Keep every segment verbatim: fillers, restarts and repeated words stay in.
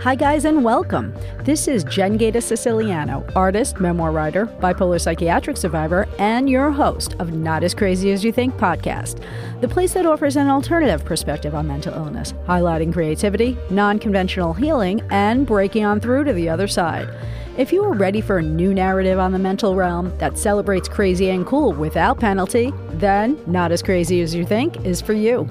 Hi, guys, and welcome. This is Jen Gaeta Siciliano, artist, memoir writer, bipolar psychiatric survivor, and your host of Not As Crazy As You Think podcast, the place that offers an alternative perspective on mental illness, highlighting creativity, non-conventional healing, and breaking on through to the other side. If you are ready for a new narrative on the mental realm that celebrates crazy and cool without penalty, then Not As Crazy As You Think is for you.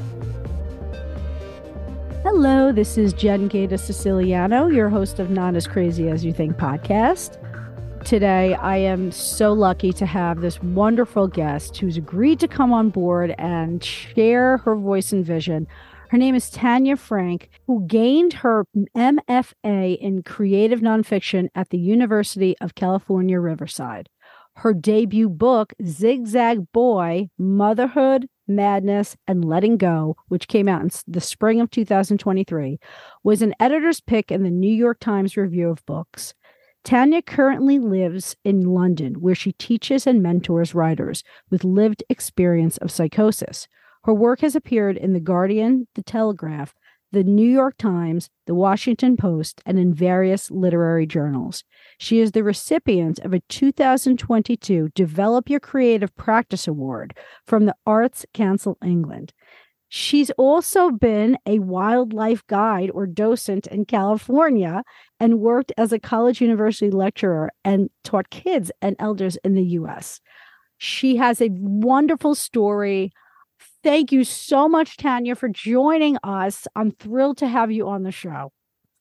Hello, this is Jen Gaeta Siciliano, your host of Not As Crazy As You Think podcast. Today, I am so lucky to have this wonderful guest who's agreed to come on board and share her voice and vision. Her name is Tanya Frank, who gained her M F A in creative nonfiction at the University of California, Riverside. Her debut book, Zigzag Boy, Motherhood, Madness, and Letting Go, which came out in the spring of two thousand twenty-three, was an editor's pick in the New York Times Review of Books. Tanya currently lives in London, where she teaches and mentors writers with lived experience of psychosis. Her work has appeared in The Guardian, The Telegraph, The New York Times, The Washington Post, and in various literary journals. She is the recipient of a two thousand twenty-two Develop Your Creative Practice Award from the Arts Council England. She's also been a wildlife guide or docent in California and worked as a college university lecturer and taught kids and elders in the U S. She has a wonderful story. Thank you so much, Tanya, for joining us. I'm thrilled to have you on the show.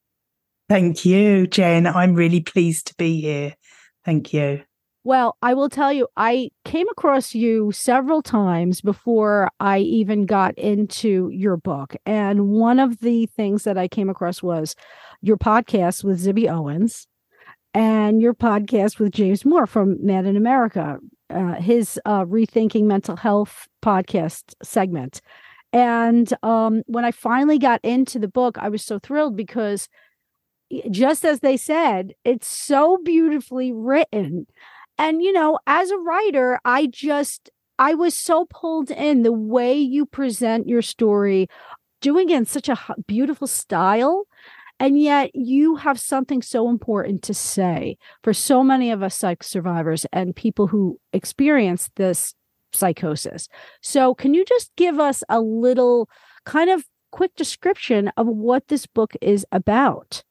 Thank you, Jen. I'm really pleased to be here. Thank you. Well, I will tell you, I came across you several times before I even got into your book. And one of the things that I came across was your podcast with Zibby Owens and your podcast with James Moore from Mad in America. Uh, his uh, Rethinking Mental Health podcast segment. And um, when I finally got into the book, I was so thrilled because just as they said, it's so beautifully written. And, you know, as a writer, I just, I was so pulled in the way you present your story, doing it in such a beautiful style. And yet you have something so important to say for so many of us psych survivors and people who experience this psychosis. So can you just give us a little kind of quick description of what this book is about?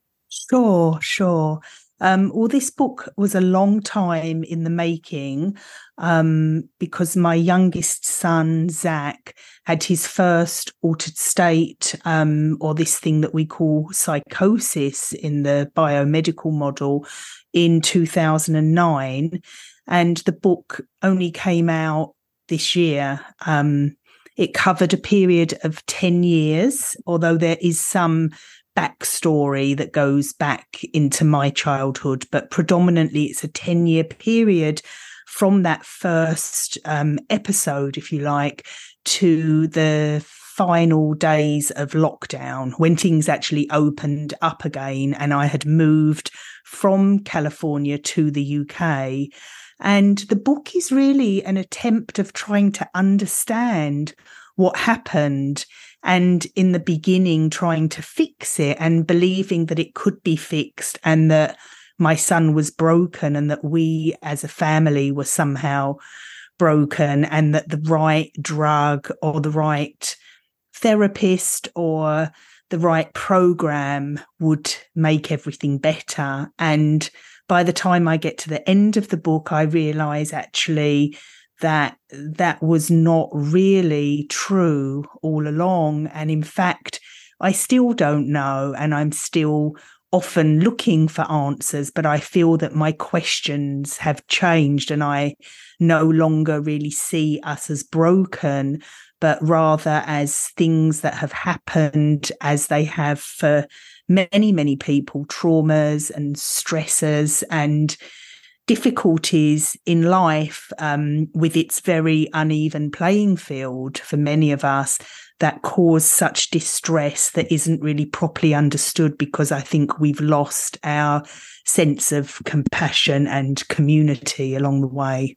Sure, sure. Um, well, this book was a long time in the making um, because my youngest son, Zach, had his first altered state um, or this thing that we call psychosis in the biomedical model in two thousand nine. And the book only came out this year. Um, it covered a period of ten years, although there is some backstory that goes back into my childhood, but predominantly it's a ten-year period from that first um, episode, if you like, to the final days of lockdown when things actually opened up again and I had moved from California to the U K. And the book is really an attempt of trying to understand what happened and in the beginning trying to fix it and believing that it could be fixed and that my son was broken and that we as a family were somehow broken and that the right drug or the right therapist or the right program would make everything better. And by the time I get to the end of the book, I realize actually that that was not really true all along. And in fact, I still don't know, and I'm still often looking for answers, but I feel that my questions have changed and I no longer really see us as broken, but rather as things that have happened as they have for many, many people, traumas and stressors and difficulties in life um, with its very uneven playing field for many of us that cause such distress that isn't really properly understood because I think we've lost our sense of compassion and community along the way.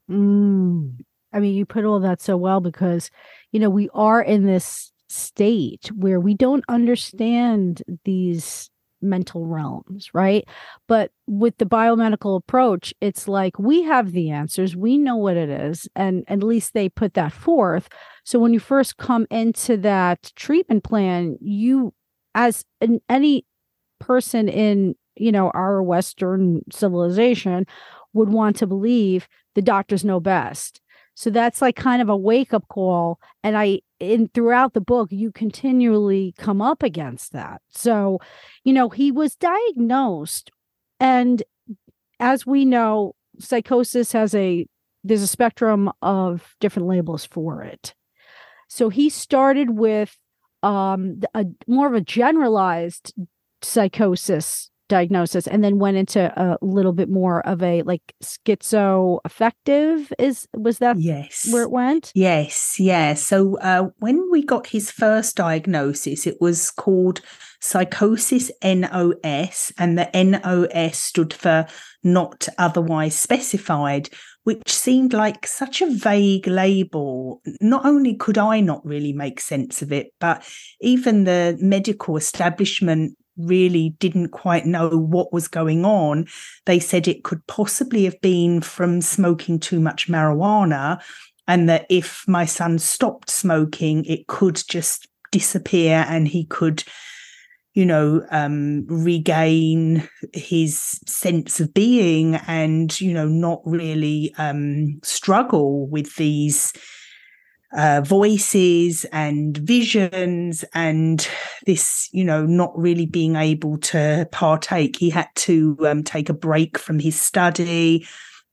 Mm. I mean, you put all that so well because, you know, we are in this state where we don't understand these mental realms, right? But with the biomedical approach, it's like we have the answers, we know what it is, and at least they put that forth. So when you first come into that treatment plan, you, as in any person in, you know, our Western civilization, would want to believe the doctors know best. So that's like kind of a wake-up call. And I, in throughout the book, you continually come up against that. So, you know, he was diagnosed, and as we know, psychosis has a, there's a spectrum of different labels for it. So he started with um, a more of a generalized psychosis diagnosis, and then went into a little bit more of a like schizoaffective. Is was that yes where it went? Yes, yeah. So uh, when we got his first diagnosis, it was called psychosis N O S, and the N O S stood for not otherwise specified, which seemed like such a vague label. Not only could I not really make sense of it, but even the medical establishment really didn't quite know what was going on. They said it could possibly have been from smoking too much marijuana, and that if my son stopped smoking, it could just disappear and he could, you know, um, regain his sense of being and, you know, not really um, struggle with these Uh, voices and visions and this, you know, not really being able to partake. He had to um, take a break from his study,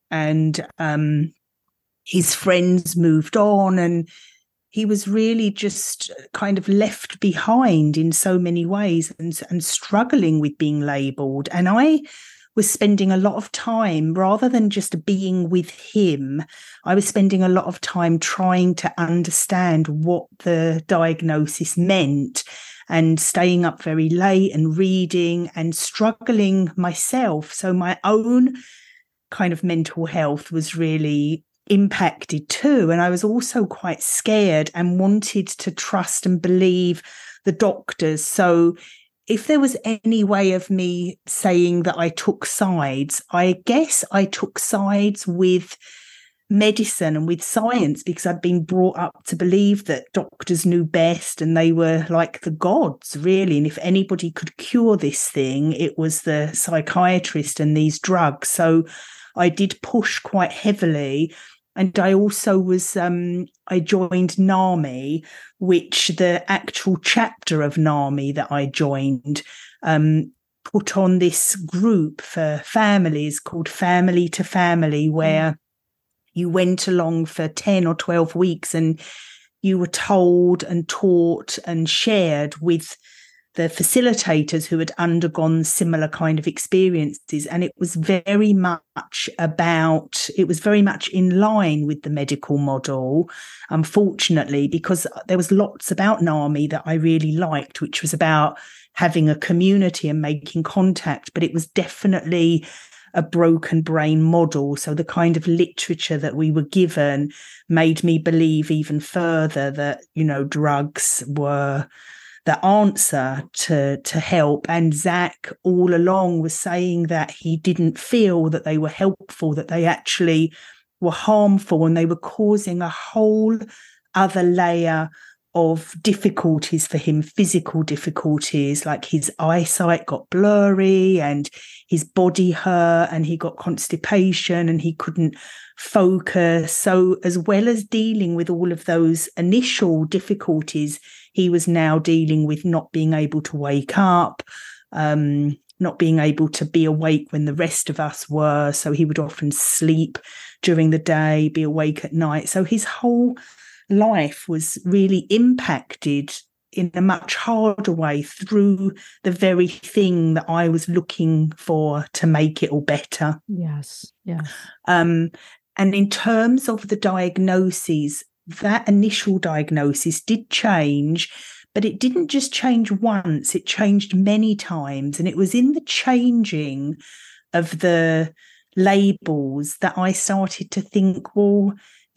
and um, his friends moved on, and he was really just kind of left behind in so many ways, and, and struggling with being labelled. And I was spending a lot of time, rather than just being with him, I was spending a lot of time trying to understand what the diagnosis meant, and staying up very late and reading and struggling myself. So my own kind of mental health was really impacted too. And I was also quite scared and wanted to trust and believe the doctors. So if there was any way of me saying that I took sides, I guess I took sides with medicine and with science, because I'd been brought up to believe that doctors knew best and they were like the gods, really. And if anybody could cure this thing, it was the psychiatrist and these drugs. So I did push quite heavily. And I also was, um, I joined NAMI, which the actual chapter of NAMI that I joined um, put on this group for families called Family to Family, where mm. you went along for ten or twelve weeks and you were told and taught and shared with the facilitators who had undergone similar kind of experiences. And it was very much about, it was very much in line with the medical model, unfortunately, because there was lots about NAMI that I really liked, which was about having a community and making contact, but it was definitely a broken brain model. So the kind of literature that we were given made me believe even further that, you know, drugs were the answer to, to help. And Zach all along was saying that he didn't feel that they were helpful, that they actually were harmful, and they were causing a whole other layer of difficulties for him, physical difficulties, like his eyesight got blurry and his body hurt and he got constipation and he couldn't focus. So as well as dealing with all of those initial difficulties, he was now dealing with not being able to wake up, um, not being able to be awake when the rest of us were. So he would often sleep during the day, be awake at night. So his whole life was really impacted in a much harder way through the very thing that I was looking for to make it all better. Yes, yes. Um, and in terms of the diagnoses, that initial diagnosis did change, but it didn't just change once, it changed many times. And it was in the changing of the labels that I started to think, well,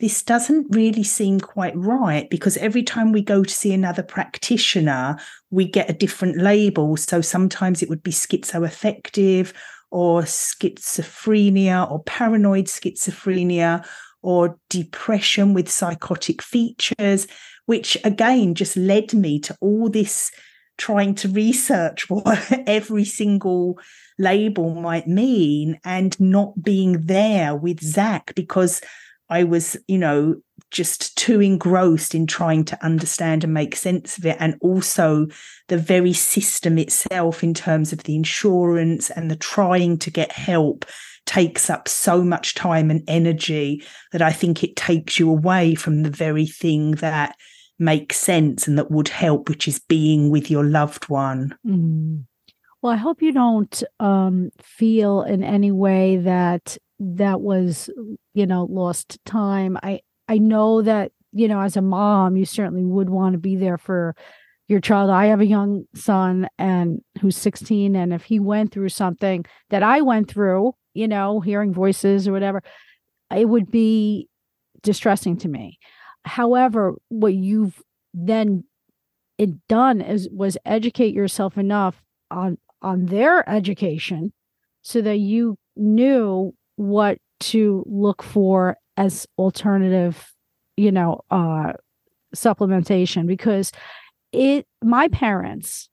this doesn't really seem quite right, because every time we go to see another practitioner, we get a different label. So sometimes it would be schizoaffective or schizophrenia or paranoid schizophrenia or depression with psychotic features, which again just led me to all this trying to research what every single label might mean and not being there with Zach, because I was, you know, just too engrossed in trying to understand and make sense of it. And also the very system itself in terms of the insurance and the trying to get help takes up so much time and energy that I think it takes you away from the very thing that makes sense and that would help, which is being with your loved one. Mm. Well, I hope you don't um, feel in any way that that was, you know, lost time. I, I know that, you know, as a mom, you certainly would want to be there for your child. I have a young son and who's sixteen. And if he went through something that I went through, you know, hearing voices or whatever, it would be distressing to me. However, what you've then it done is was educate yourself enough on on their education so that you knew what to look for as alternative, you know, uh, supplementation. Because it, my parents,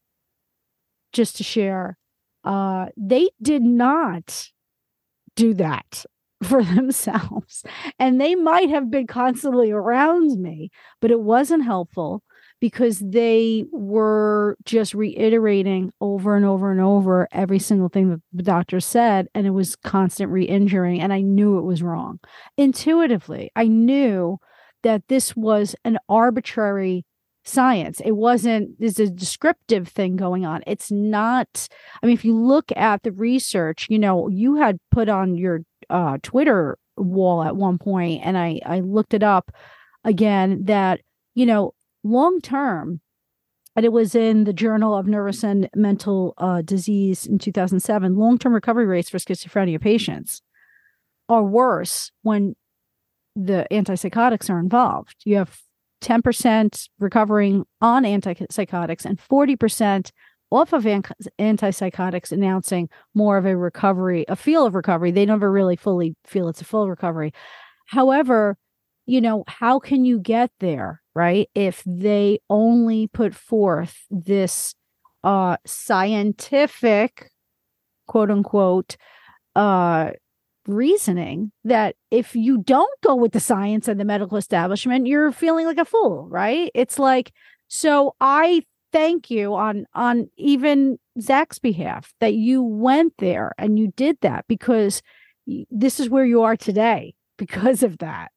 just to share, uh, they did not do that for themselves. And they might have been constantly around me, but it wasn't helpful because they were just reiterating over and over and over every single thing that the doctor said. And it was constant re-injuring. And I knew it was wrong. Intuitively, I knew that this was an arbitrary science. It wasn't, there's a descriptive thing going on. It's not, I mean, if you look at the research, you know, you had put on your uh, Twitter wall at one point, and I, I looked it up again, that, you know, long term, and it was in the Journal of Nervous and Mental uh, Disease in two thousand seven, long-term recovery rates for schizophrenia patients are worse when the antipsychotics are involved. You have ten percent recovering on antipsychotics and forty percent off of an- antipsychotics, announcing more of a recovery, a feel of recovery. They never really fully feel it's a full recovery. However, you know, how can you get there, right? If they only put forth this uh, scientific, quote unquote, uh, reasoning that if you don't go with the science and the medical establishment, you're feeling like a fool, right? It's like, so I thank you on, on even Zach's behalf that you went there and you did that, because this is where you are today because of that.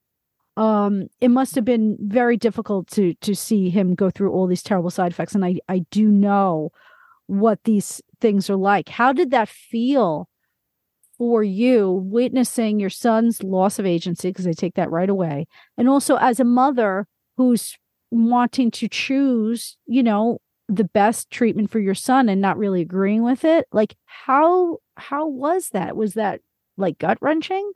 Um, it must have been very difficult to to see him go through all these terrible side effects. And I, I do know what these things are like. How did that feel for you, witnessing your son's loss of agency, because they take that right away, and also as a mother who's wanting to choose, you know, the best treatment for your son and not really agreeing with it? Like, how how was that? Was that like gut-wrenching?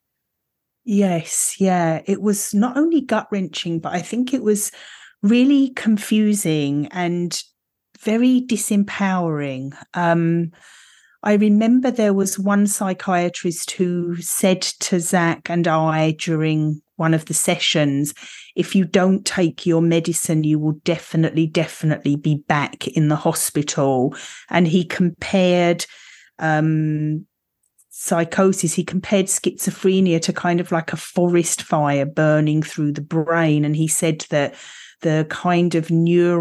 Yes, yeah. It was not only gut-wrenching, but I think it was really confusing and very disempowering. Um, I remember there was one psychiatrist who said to Zach and I during one of the sessions, if you don't take your medicine, you will definitely, definitely be back in the hospital. And he compared um, psychosis, he compared schizophrenia to kind of like a forest fire burning through the brain. And he said that the kind of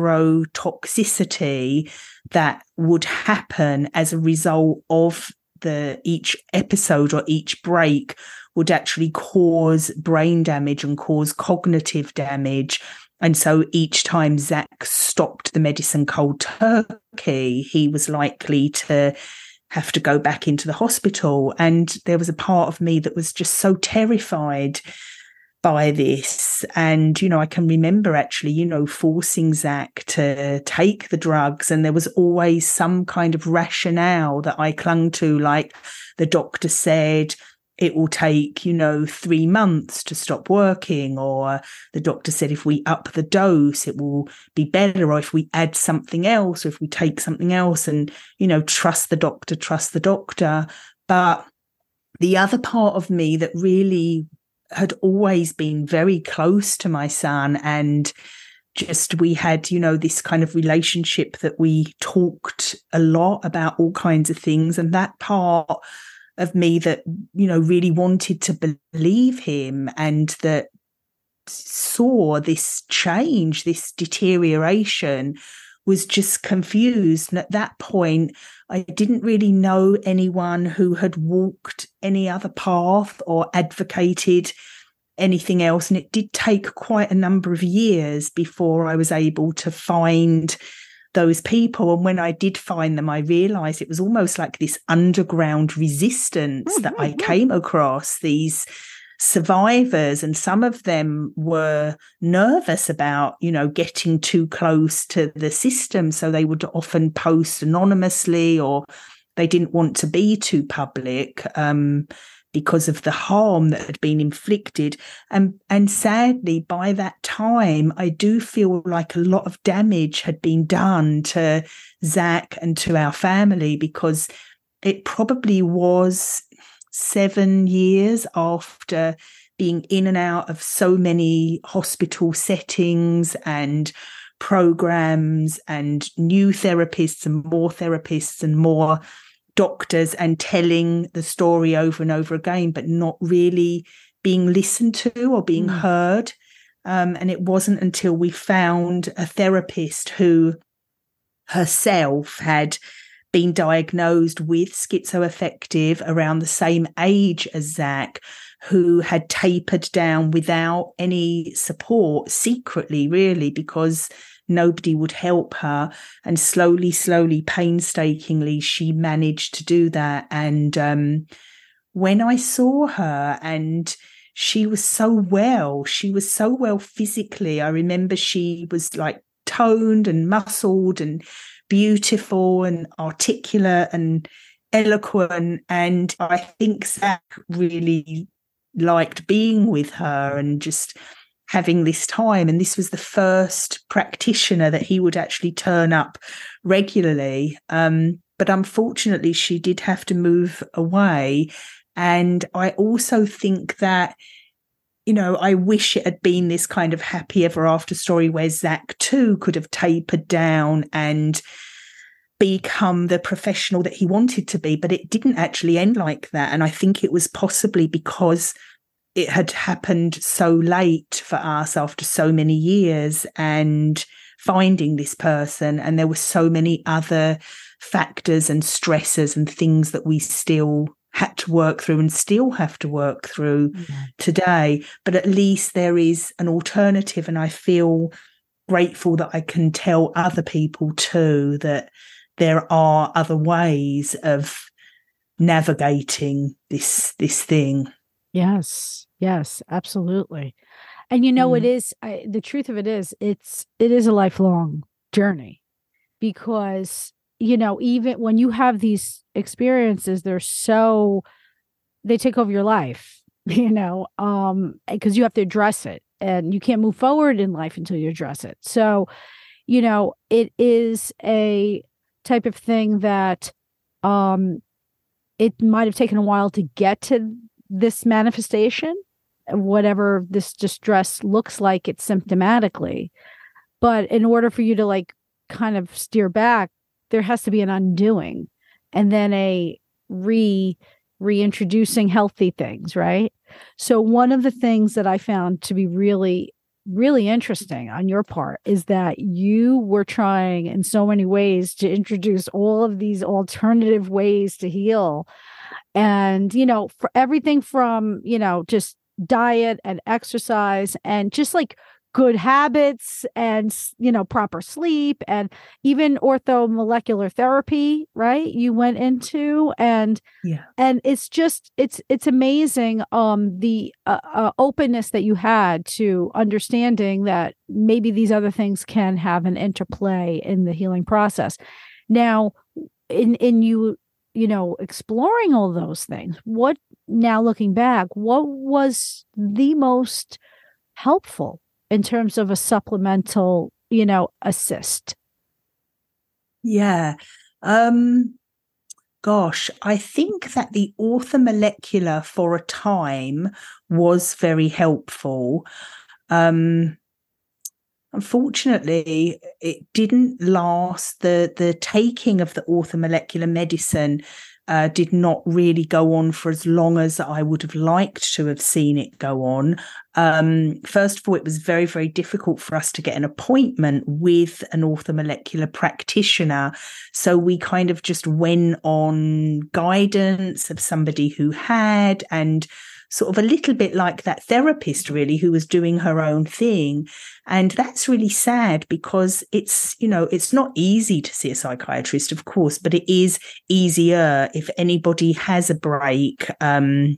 neurotoxicity that would happen as a result of the each episode or each break would actually cause brain damage and cause cognitive damage. And so each time Zach stopped the medicine cold turkey, he was likely to have to go back into the hospital. And there was a part of me that was just so terrified by this. And, you know, I can remember actually, you know, forcing Zach to take the drugs. And there was always some kind of rationale that I clung to, like the doctor said, it will take, you know, three months to stop working, or the doctor said if we up the dose, it will be better, or if we add something else, or if we take something else, and, you know, trust the doctor, trust the doctor. But the other part of me that really had always been very close to my son, and just we had, you know, this kind of relationship that we talked a lot about all kinds of things, and that part of me that, you know, really wanted to believe him and that saw this change, this deterioration, was just confused. And at that point, I didn't really know anyone who had walked any other path or advocated anything else. And it did take quite a number of years before I was able to find those people. And when I did find them, I realized it was almost like this underground resistance mm-hmm. that I came across, these survivors, and some of them were nervous about, you know, getting too close to the system. So they would often post anonymously, or they didn't want to be too public um, because of the harm that had been inflicted. And, and sadly, by that time, I do feel like a lot of damage had been done to Zach and to our family, because it probably was seven years after being in and out of so many hospital settings and programs and new therapists and more therapists and more doctors, and telling the story over and over again, but not really being listened to or being mm. heard. Um, and it wasn't until we found a therapist who herself had been diagnosed with schizoaffective around the same age as Zach, who had tapered down without any support, secretly, really, because nobody would help her. And slowly, slowly, painstakingly, she managed to do that. And um, when I saw her, and she was so well, she was so well physically. I remember she was like toned and muscled and beautiful and articulate and eloquent. And I think Zach really liked being with her and just having this time. And this was the first practitioner that he would actually turn up regularly. Um, but unfortunately, she did have to move away. And I also think that, you know, I wish it had been this kind of happy ever after story where Zach too could have tapered down and become the professional that he wanted to be, but it didn't actually end like that. And I think it was possibly because it had happened so late for us after so many years and finding this person. And there were so many other factors and stresses and things that we still had to work through and still have to work through mm-hmm. today. But at least there is an alternative. And I feel grateful that I can tell other people too that there are other ways of navigating this this thing. Yes, yes, absolutely. And you know, mm. it is I, the truth of it is it's it is a lifelong journey, because you know, even when you have these experiences, they're so they take over your life, you know, um, because you have to address it, and you can't move forward in life until you address it. So, you know, it is a type of thing that um, it might have taken a while to get to this manifestation, whatever this distress looks like it symptomatically. But in order for you to like kind of steer back, there has to be an undoing and then a re reintroducing healthy things, right? So one of the things that I found to be really, really interesting on your part is that you were trying in so many ways to introduce all of these alternative ways to heal. And, you know, for everything from, you know, just diet and exercise and just like good habits and, you know, proper sleep and even orthomolecular therapy, right? You went into and, yeah. and it's just, it's, it's amazing. Um, the uh, uh, openness that you had to understanding that maybe these other things can have an interplay in the healing process. Now in, in you, you know, exploring all those things, what, now looking back, what was the most helpful in terms of a supplemental, you know, assist? Yeah. Um, gosh, I think that the orthomolecular for a time was very helpful. Um, Unfortunately, it didn't last. The the taking of the orthomolecular medicine uh, did not really go on for as long as I would have liked to have seen it go on. Um, first of all, it was very, very difficult for us to get an appointment with an orthomolecular practitioner. So we kind of just went on guidance of somebody who had, and sort of a little bit like that therapist, really, who was doing her own thing. And that's really sad because it's, you know, it's not easy to see a psychiatrist, of course, but it is easier if anybody has a break. Um,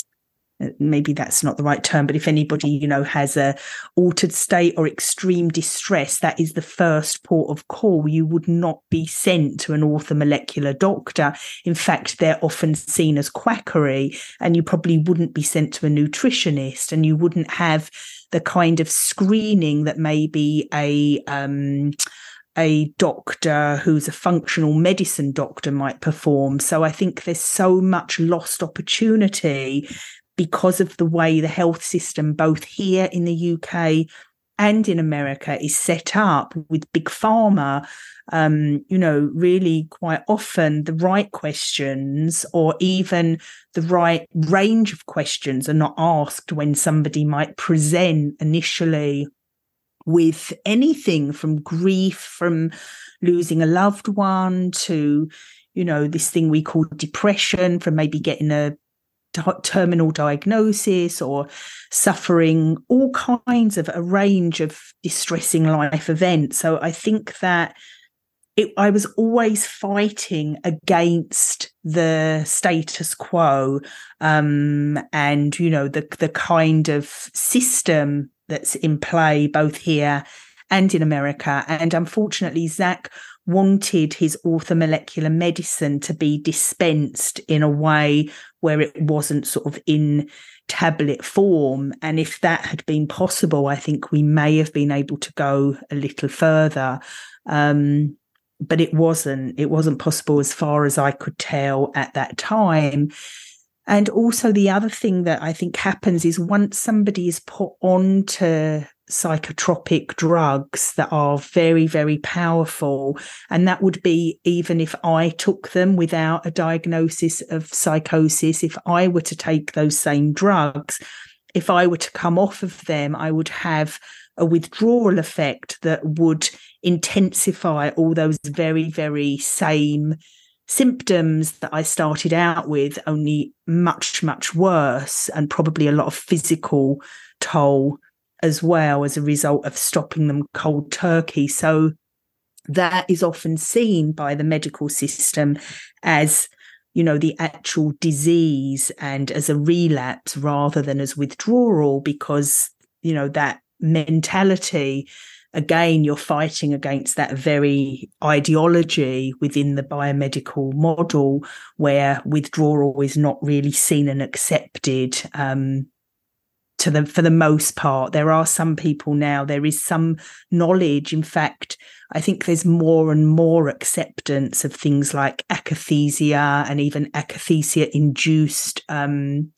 maybe that's not the right term, but if anybody, you know, has a altered state or extreme distress, that is the first port of call. You would not be sent to an orthomolecular doctor. In fact, they're often seen as quackery, and you probably wouldn't be sent to a nutritionist, and you wouldn't have the kind of screening that maybe a um, a doctor who's a functional medicine doctor might perform. So I think there's so much lost opportunity because of the way the health system, both here in the U K and in America, is set up with big pharma. Um, you know, really quite often the right questions or even the right range of questions are not asked when somebody might present initially with anything from grief, from losing a loved one, to, you know, this thing we call depression, from maybe getting a terminal diagnosis or suffering all kinds of a range of distressing life events. So I think that it, I was always fighting against the status quo, um, and, you know, the the kind of system that's in play both here and in America. And unfortunately, Zach wanted his orthomolecular medicine to be dispensed in a way where it wasn't sort of in tablet form. And if that had been possible, I think we may have been able to go a little further. Um, but it wasn't. It wasn't possible as far as I could tell at that time. And also the other thing that I think happens is once somebody is put onto psychotropic drugs that are very, very powerful, and that would be even if I took them without a diagnosis of psychosis, if I were to take those same drugs, if I were to come off of them, I would have a withdrawal effect that would intensify all those very, very same symptoms that I started out with, only much, much worse, and probably a lot of physical toll as well as a result of stopping them cold turkey. So that is often seen by the medical system as, you know, the actual disease and as a relapse rather than as withdrawal, because, you know, that mentality, again, you're fighting against that very ideology within the biomedical model where withdrawal is not really seen and accepted. Um, to the, for the most part, there are some people now, there is some knowledge. In fact, I think there's more and more acceptance of things like akathisia and even akathisia-induced um,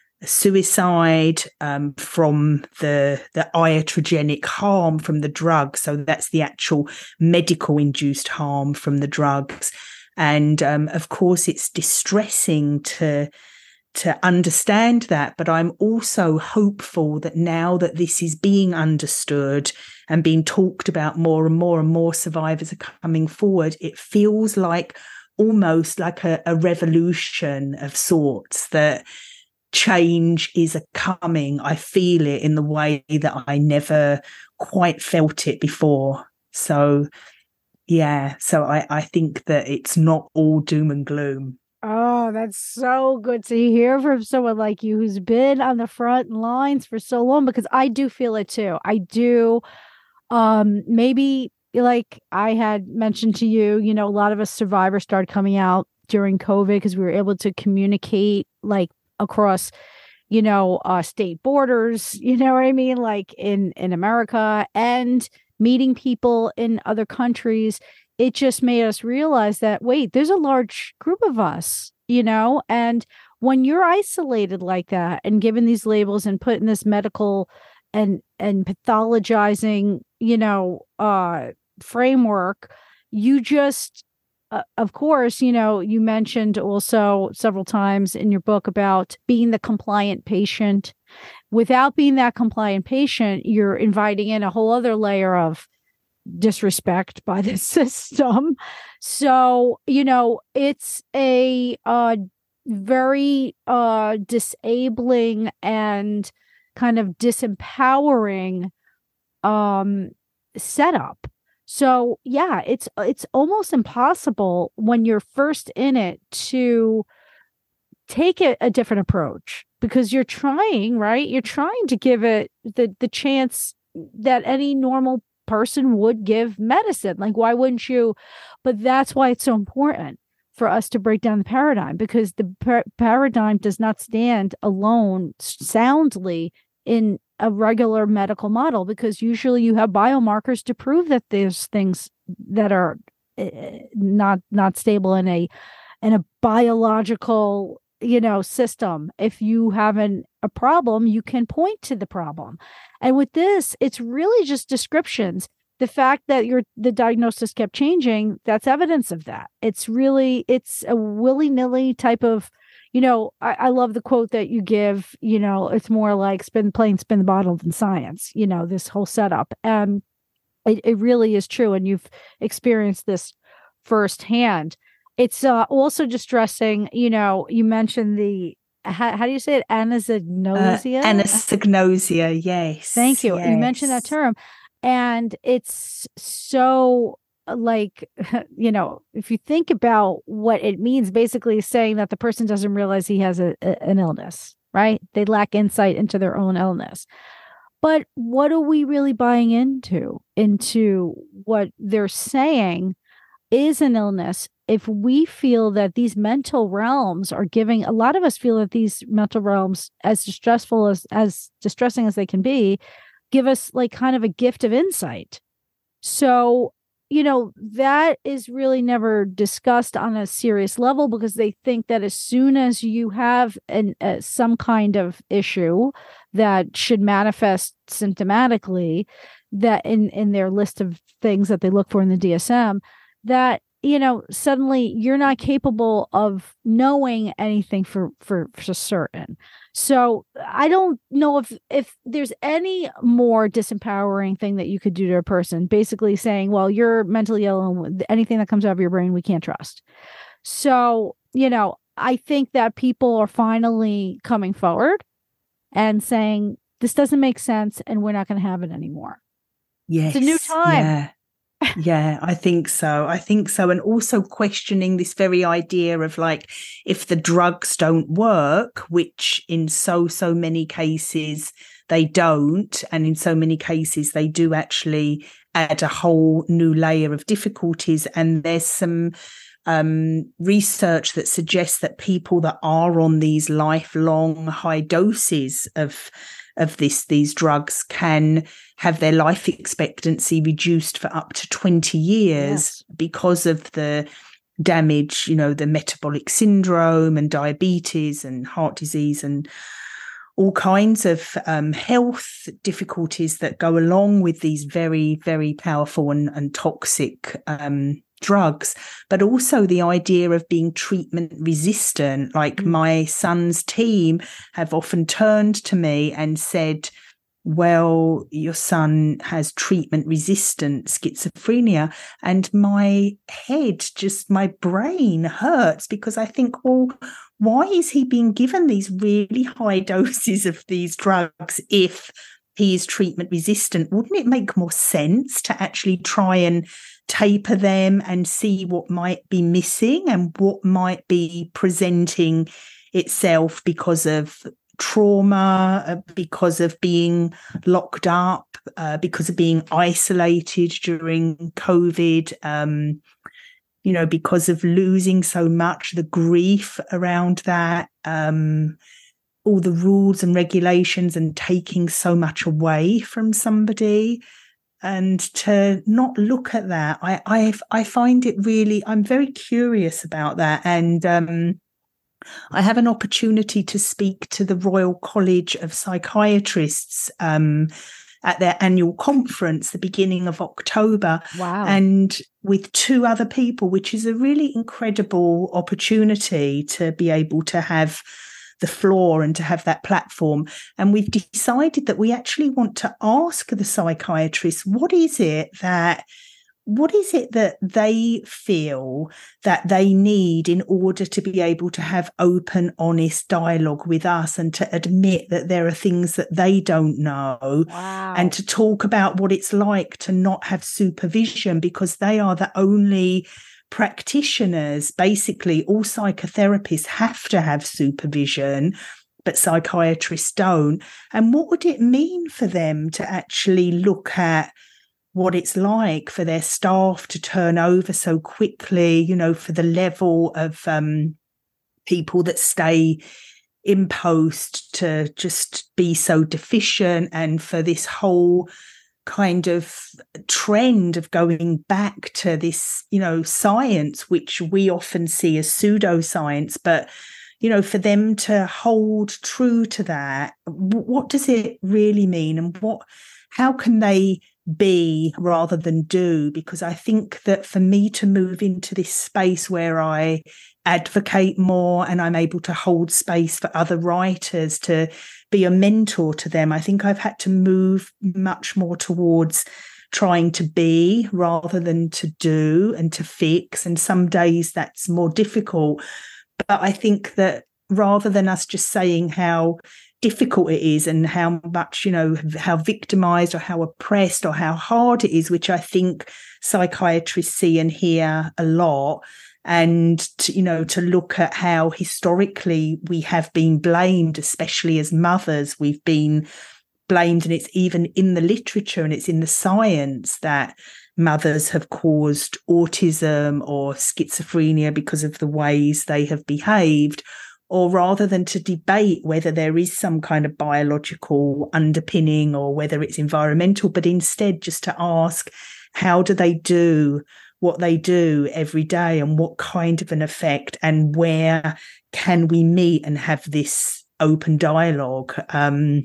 suicide um, from the the iatrogenic harm from the drug. So that's the actual medical induced harm from the drugs. And um, of course, it's distressing to to understand that, but I'm also hopeful that now that this is being understood and being talked about more and more and more survivors are coming forward, it feels like almost like a, a revolution of sorts, that change is a coming. I feel it in the way that I never quite felt it before. So, yeah, so I, I think that it's not all doom and gloom. Oh, that's so good to hear from someone like you who's been on the front lines for so long, because I do feel it too. I do. Um, maybe like I had mentioned to you, you know, a lot of us survivors started coming out during COVID because we were able to communicate like across, you know, uh, state borders, you know what I mean? Like in, in America, and meeting people in other countries. It just made us realize that, wait, there's a large group of us, you know, and when you're isolated like that and given these labels and put in this medical and, and pathologizing, you know, uh, framework, you just, uh, of course, you know, you mentioned also several times in your book about being the compliant patient. Without being that compliant patient, you're inviting in a whole other layer of disrespect by the system. So, you know, it's a uh, very uh, disabling and kind of disempowering um, setup. So, yeah, it's it's almost impossible when you're first in it to take a, a different approach, because you're trying, right? You're trying to give it the the chance that any normal person would give medicine. Like, why wouldn't you? But that's why it's so important for us to break down the paradigm, because the par- paradigm does not stand alone soundly in a regular medical model, because usually you have biomarkers to prove that there's things that are uh, not not stable in a in a biological, you know, system. If you have an, a problem, you can point to the problem. And with this, it's really just descriptions. The fact that your the diagnosis kept changing, that's evidence of that. It's really, it's a willy-nilly type of, you know, I, I love the quote that you give, you know, it's more like spin plain, spin the bottle than science, you know, this whole setup. And it, it really is true. And you've experienced this firsthand. It's uh, also distressing, you know, you mentioned the, how, how do you say it? Anosognosia? Uh, anosognosia, yes. Thank you. Yes. You mentioned that term. And it's so like, you know, if you think about what it means, basically saying that the person doesn't realize he has a, a, an illness, right? They lack insight into their own illness. But what are we really buying into, into what they're saying is an illness? If we feel that these mental realms are giving, a lot of us feel that these mental realms, as distressful as, as distressing as they can be, give us like kind of a gift of insight. So, you know, that is really never discussed on a serious level, because they think that as soon as you have an uh, some kind of issue that should manifest symptomatically, that in, in their list of things that they look for in the D S M, that, you know, suddenly you're not capable of knowing anything for, for, for certain. So I don't know if, if there's any more disempowering thing that you could do to a person, basically saying, well, you're mentally ill and anything that comes out of your brain, we can't trust. So, you know, I think that people are finally coming forward and saying, this doesn't make sense and we're not going to have it anymore. Yes. It's a new time. Yeah. Yeah, I think so. I think so. And also questioning this very idea of like, if the drugs don't work, which in so, so many cases they don't, and in so many cases they do actually add a whole new layer of difficulties. And there's some um, research that suggests that people that are on these lifelong high doses of of this, these drugs can have their life expectancy reduced for up to twenty years yes. because of the damage, you know, the metabolic syndrome and diabetes and heart disease and all kinds of um, health difficulties that go along with these very, very powerful and, and toxic um, drugs, but also the idea of being treatment resistant. Like mm. my son's team have often turned to me and said, well, your son has treatment resistant schizophrenia. And my head, just my brain hurts, because I think, well, why is he being given these really high doses of these drugs if he is treatment resistant? Wouldn't it make more sense to actually try and taper them and see what might be missing and what might be presenting itself because of trauma, because of being locked up, uh, because of being isolated during COVID, um, you know, because of losing so much, the grief around that. Um, all the rules and regulations and taking so much away from somebody. And to not look at that, I I, I find it really, I'm very curious about that. And um, I have an opportunity to speak to the Royal College of Psychiatrists um, at their annual conference, the beginning of October. Wow. And with two other people, which is a really incredible opportunity to be able to have the floor and to have that platform. And we've decided that we actually want to ask the psychiatrists, what is it that what is it that they feel that they need in order to be able to have open, honest dialogue with us and to admit that there are things that they don't know. Wow. And to talk about what it's like to not have supervision, because they are the only practitioners. Basically, all psychotherapists have to have supervision, but psychiatrists don't. And what would it mean for them to actually look at what it's like for their staff to turn over so quickly, you know, for the level of um, people that stay in post to just be so deficient, and for this whole kind of trend of going back to this, you know, science, which we often see as pseudoscience, but, you know, for them to hold true to that, what does it really mean? And what, how can they be rather than do? Because I think that for me to move into this space where I advocate more and I'm able to hold space for other writers, to be a mentor to them, I think I've had to move much more towards trying to be rather than to do and to fix. And some days that's more difficult. But I think that rather than us just saying how difficult it is and how much, you know, how victimized or how oppressed or how hard it is, which I think psychiatrists see and hear a lot, and to, you know, to look at how historically we have been blamed, especially as mothers, we've been blamed, and it's even in the literature and it's in the science that mothers have caused autism or schizophrenia because of the ways they have behaved. Or rather than to debate whether there is some kind of biological underpinning or whether it's environmental, but instead just to ask, how do they do what they do every day, and what kind of an effect, and where can we meet and have this open dialogue? Um,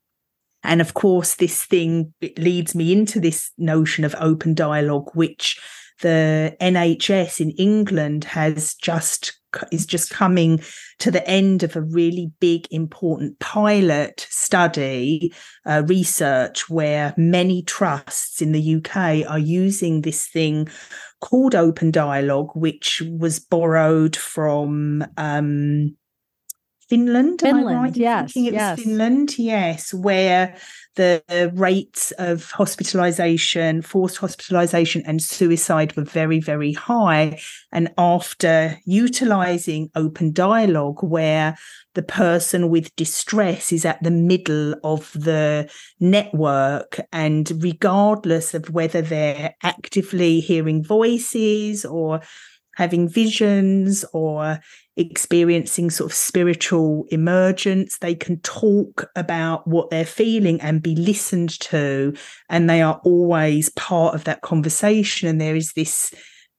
and of course, this thing, it leads me into this notion of open dialogue, which the N H S in England has just is just coming to the end of a really big, important pilot study, uh, research, where many trusts in the U K are using this thing called open dialogue, which was borrowed from um, Finland. Finland, am I right in yes, thinking it yes. was Finland? Yes, where the rates of hospitalisation, forced hospitalisation and suicide were very, very high. And after utilising open dialogue, where the person with distress is at the middle of the network, and regardless of whether they're actively hearing voices or having visions or experiencing sort of spiritual emergence, they can talk about what they're feeling and be listened to, and they are always part of that conversation. And there is this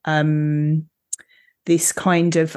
um, this kind of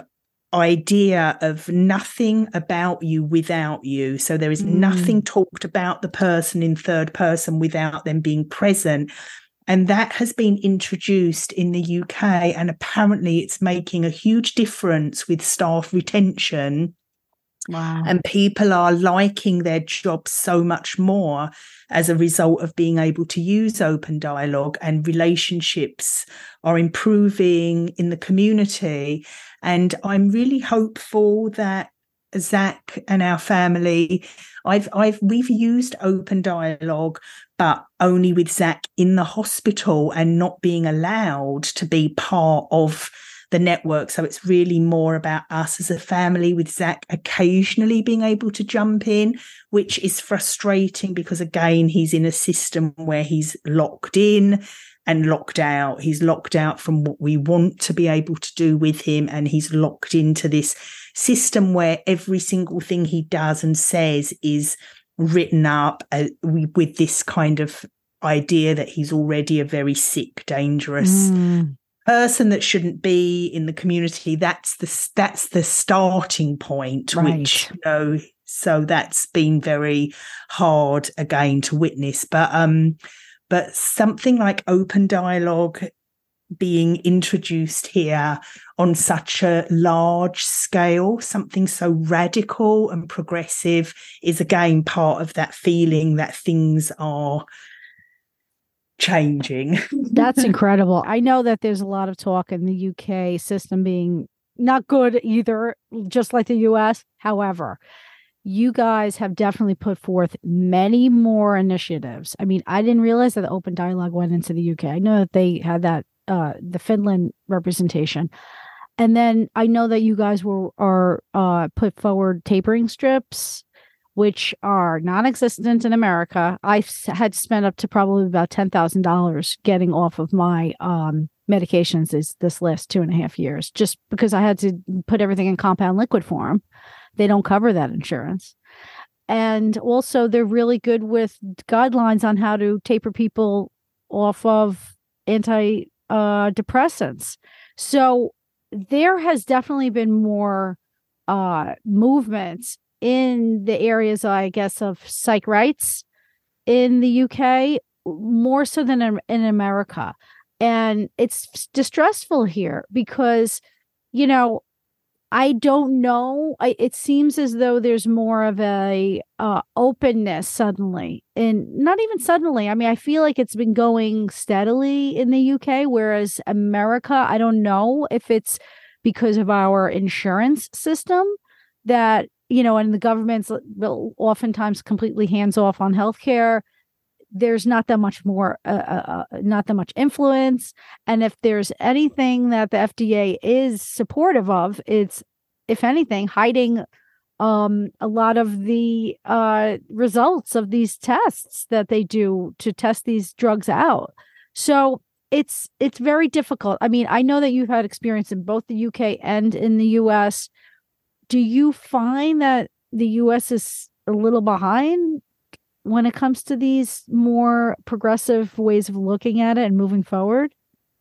idea of nothing about you without you. So there is mm. nothing talked about the person in third person without them being present. And that has been introduced in the U K, and apparently it's making a huge difference with staff retention. Wow. And people are liking their jobs so much more as a result of being able to use open dialogue, and relationships are improving in the community. And I'm really hopeful that Zach and our family, I've, I've, we've used open dialogue, but only with Zach in the hospital and not being allowed to be part of the network. So it's really more about us as a family, with Zach occasionally being able to jump in, which is frustrating because, again, he's in a system where he's locked in. and locked out. He's locked out from what we want to be able to do with him, and he's locked into this system where every single thing he does and says is written up uh, we, with this kind of idea that he's already a very sick, dangerous mm. person that shouldn't be in the community. That's the that's the starting point, right. which you know. So that's been very hard again to witness. But um, but something like open dialogue being introduced here on such a large scale, something so radical and progressive, is again part of that feeling that things are changing. That's incredible. I know that there's a lot of talk in the U K system being not good either, just like the U S. However, you guys have definitely put forth many more initiatives. I mean, I didn't realize that the open dialogue went into the U K. I know that they had that, uh, the Finland representation. And then I know that you guys were are uh, put forward tapering strips, which are non-existent in America. I had spent up to probably about ten thousand dollars getting off of my um, medications this, this last two and a half years, just because I had to put everything in compound liquid form. They don't cover that insurance. And also they're really good with guidelines on how to taper people off of anti uh, depressants. So there has definitely been more uh, movements in the areas, I guess, of psych rights in the U K, more so than in, in America. And it's distressful here because, you know, I don't know. I, it seems as though there's more of a uh, openness suddenly, and not even suddenly. I mean, I feel like it's been going steadily in the U K, whereas America, I don't know if it's because of our insurance system that, you know, and the government's oftentimes completely hands off on healthcare. There's not that much more, uh, uh, not that much influence. And if there's anything that the F D A is supportive of, it's, if anything, hiding um, a lot of the uh, results of these tests that they do to test these drugs out. So it's it's very difficult. I mean, I know that you've had experience in both the U K and in the U S. Do you find that the U S is a little behind when it comes to these more progressive ways of looking at it and moving forward?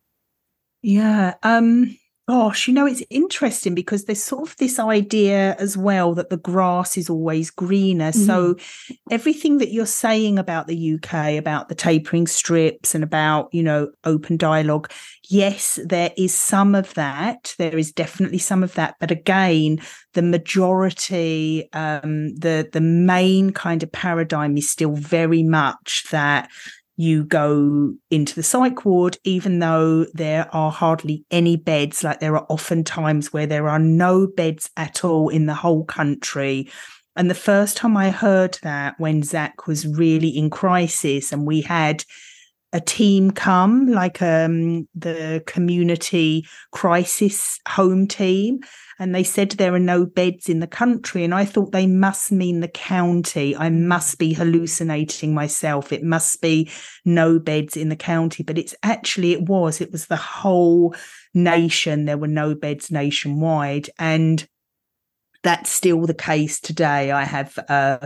Yeah. Um, gosh, you know, it's interesting because there's sort of this idea as well that the grass is always greener. Mm-hmm. So everything that you're saying about the U K, about the tapering strips and about, you know, open dialogue, yes, there is some of that. There is definitely some of that. But again, the majority, um, the the main kind of paradigm is still very much that you go into the psych ward, even though there are hardly any beds. Like there are often times where there are no beds at all in the whole country. And the first time I heard that, when Zach was really in crisis and we had a team come, like um, the community crisis home team, and they said there are no beds in the country. And I thought they must mean the county. I must be hallucinating myself. It must be no beds in the county. But it's actually, it was, it was the whole nation. There were no beds nationwide. And that's still the case today. I have uh,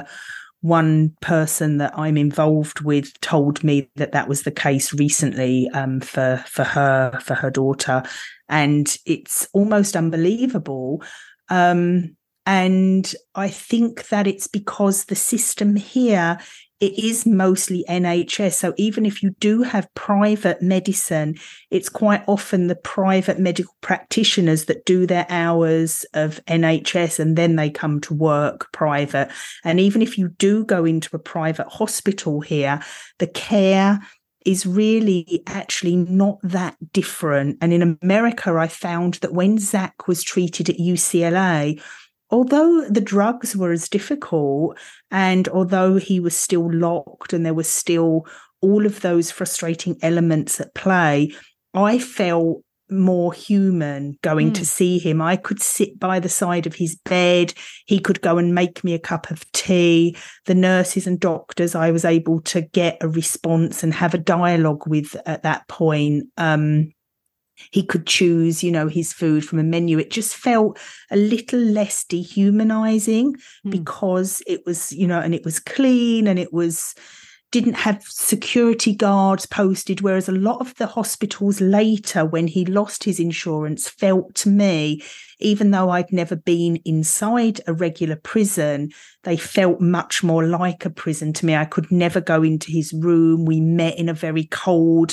one person that I'm involved with told me that that was the case recently um, for for her for her daughter, and it's almost unbelievable. Um, and I think that it's because the system here, it is mostly N H S. So even if you do have private medicine, it's quite often the private medical practitioners that do their hours of N H S and then they come to work private. And even if you do go into a private hospital here, the care is really actually not that different. And in America, I found that when Zach was treated at U C L A, although the drugs were as difficult and although he was still locked and there was still all of those frustrating elements at play, I felt more human going mm. to see him. I could sit by the side of his bed. He could go and make me a cup of tea. The nurses and doctors, I was able to get a response and have a dialogue with at that point. Um, he could choose, you know, his food from a menu. It just felt a little less dehumanizing mm. because it was, you know, and it was clean and it was... didn't have security guards posted, whereas a lot of the hospitals later, when he lost his insurance, felt to me, even though I'd never been inside a regular prison, they felt much more like a prison to me. I could never go into his room. We met in a very cold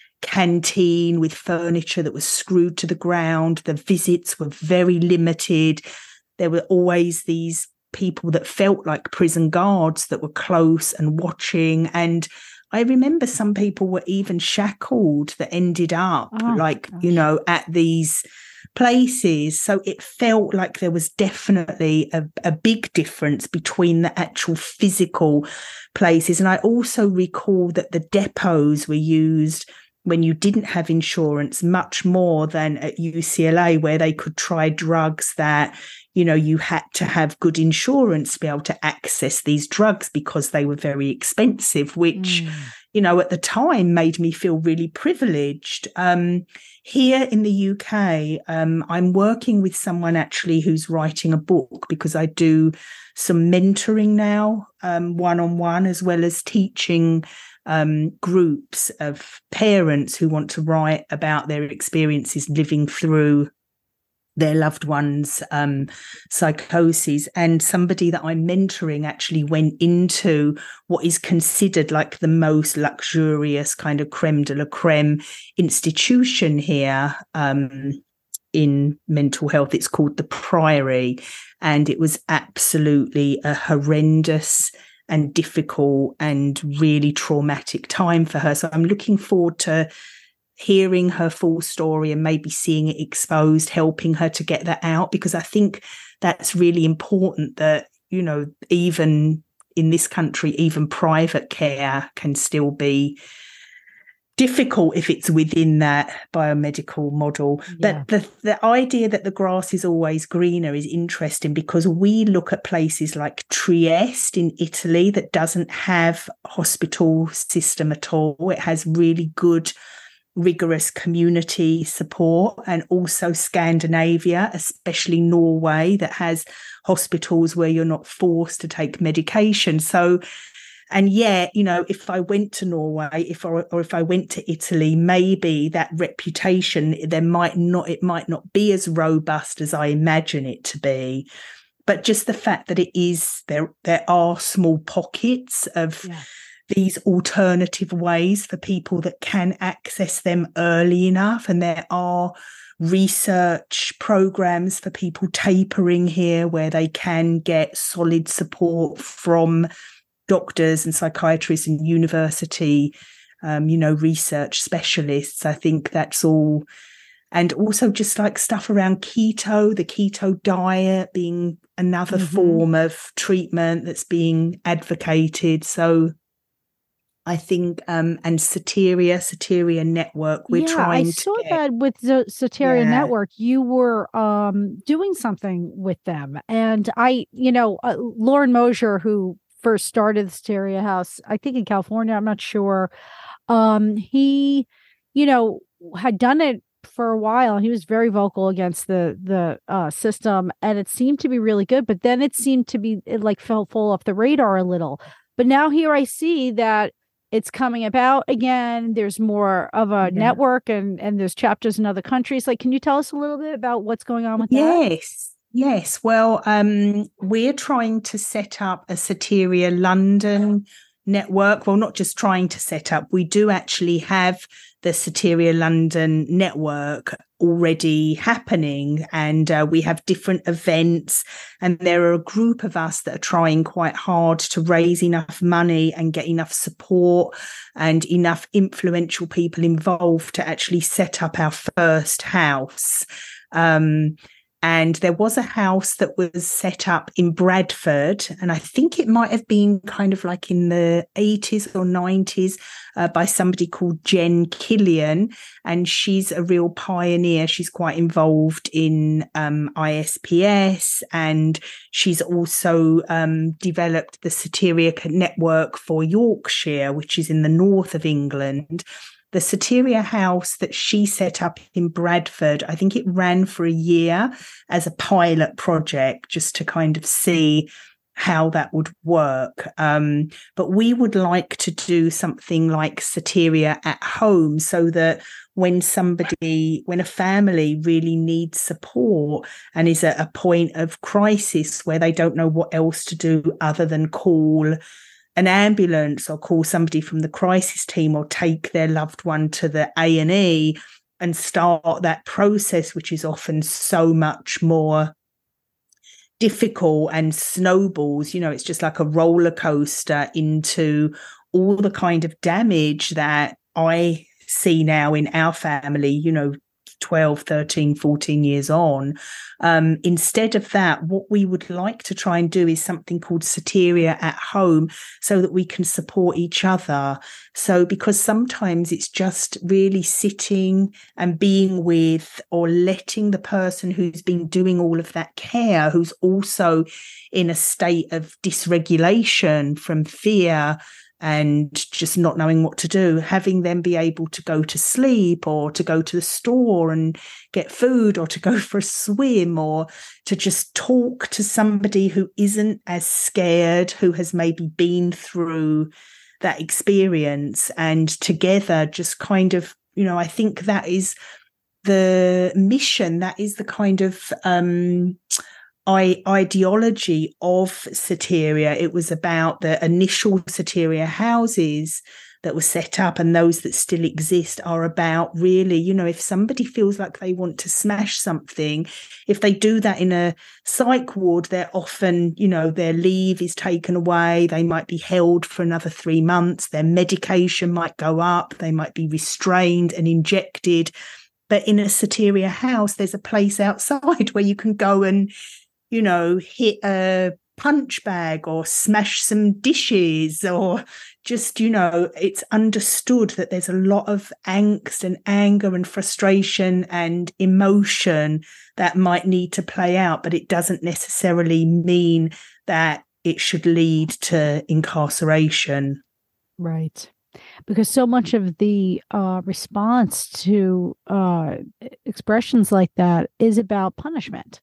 canteen with furniture that was screwed to the ground. The visits were very limited. There were always these people that felt like prison guards that were close and watching. And I remember some people were even shackled that ended up oh, like, gosh. you know, at these places. So it felt like there was definitely a, a big difference between the actual physical places. And I also recall that the depots were used when you didn't have insurance much more than at U C L A, where they could try drugs that, you know, you had to have good insurance to be able to access these drugs because they were very expensive, which, mm. you know, at the time made me feel really privileged. Um, here in the U K, um, I'm working with someone actually who's writing a book because I do some mentoring now, um, one-on-one, as well as teaching um, groups of parents who want to write about their experiences living through their loved ones' um, psychosis. And somebody that I'm mentoring actually went into what is considered like the most luxurious kind of creme de la creme institution here um, in mental health. It's called the Priory. And it was absolutely a horrendous and difficult and really traumatic time for her. So I'm looking forward to hearing her full story and maybe seeing it exposed, helping her to get that out, because I think that's really important that, you know, even in this country, even private care can still be difficult if it's within that biomedical model. Yeah. But the, the idea that the grass is always greener is interesting, because we look at places like Trieste in Italy that doesn't have a hospital system at all. It has really good rigorous community support, and also Scandinavia, especially Norway, that has hospitals where you're not forced to take medication. So, and yet, you know, if I went to Norway, if or, or if I went to Italy, maybe that reputation, there might not, it might not be as robust as I imagine it to be. But just the fact that it is, there, there are small pockets of yeah. these alternative ways for people that can access them early enough. And there are research programs for people tapering here where they can get solid support from doctors and psychiatrists and university, um, you know, research specialists. I think that's all. And also just like stuff around keto, the keto diet being another mm-hmm. form of treatment that's being advocated. So I think, um, and Soteria, Soteria Network, we're yeah, trying I to saw get, that with the Soteria yeah. Network, you were um, doing something with them. And I, you know, uh, Lauren Mosier, who first started the Soteria House, I think in California, I'm not sure. Um, he, you know, had done it for a while. He was very vocal against the the uh, system, and it seemed to be really good. But then it seemed to be, it like fell full off the radar a little. But now here I see that it's coming about again. There's more of a yeah. network, and and there's chapters in other countries. Like, can you tell us a little bit about what's going on with yes. that? Yes. Yes. Well, um, we're trying to set up a Soteria London network. Well, not just trying to set up, we do actually have the Soteria London network already happening, and uh, we have different events, and there are a group of us that are trying quite hard to raise enough money and get enough support and enough influential people involved to actually set up our first house. Um, And there was a house that was set up in Bradford, and I think it might have been kind of like in the eighties or nineties uh, by somebody called Jen Killian. And she's a real pioneer. She's quite involved in um, I S P S, and she's also um, developed the Soteria Network for Yorkshire, which is in the north of England. The Soteria House that she set up in Bradford, I think it ran for a year as a pilot project just to kind of see how that would work. Um, but we would like to do something like Soteria at home, so that when somebody, when a family really needs support and is at a point of crisis where they don't know what else to do other than call an ambulance or call somebody from the crisis team or take their loved one to the A and E and start that process, which is often so much more difficult and snowballs, you know, it's just like a roller coaster into all the kind of damage that I see now in our family, you know, twelve, thirteen, fourteen years on. Um, instead of that, what we would like to try and do is something called Soteria at home, so that we can support each other. So because sometimes it's just really sitting and being with, or letting the person who's been doing all of that care, who's also in a state of dysregulation from fear and just not knowing what to do, having them be able to go to sleep or to go to the store and get food or to go for a swim or to just talk to somebody who isn't as scared, who has maybe been through that experience, and together just kind of, you know, I think that is the mission, that is the kind of um I, ideology of Soteria. It was about the initial Soteria houses that were set up, and those that still exist are about really, you know, if somebody feels like they want to smash something, if they do that in a psych ward, they're often, you know, their leave is taken away, they might be held for another three months, their medication might go up, they might be restrained and injected. But in a Soteria house, there's a place outside where you can go and, you know, hit a punch bag or smash some dishes, or just, you know, it's understood that there's a lot of angst and anger and frustration and emotion that might need to play out, but it doesn't necessarily mean that it should lead to incarceration. Right. Because so much of the uh, response to uh, expressions like that is about punishment.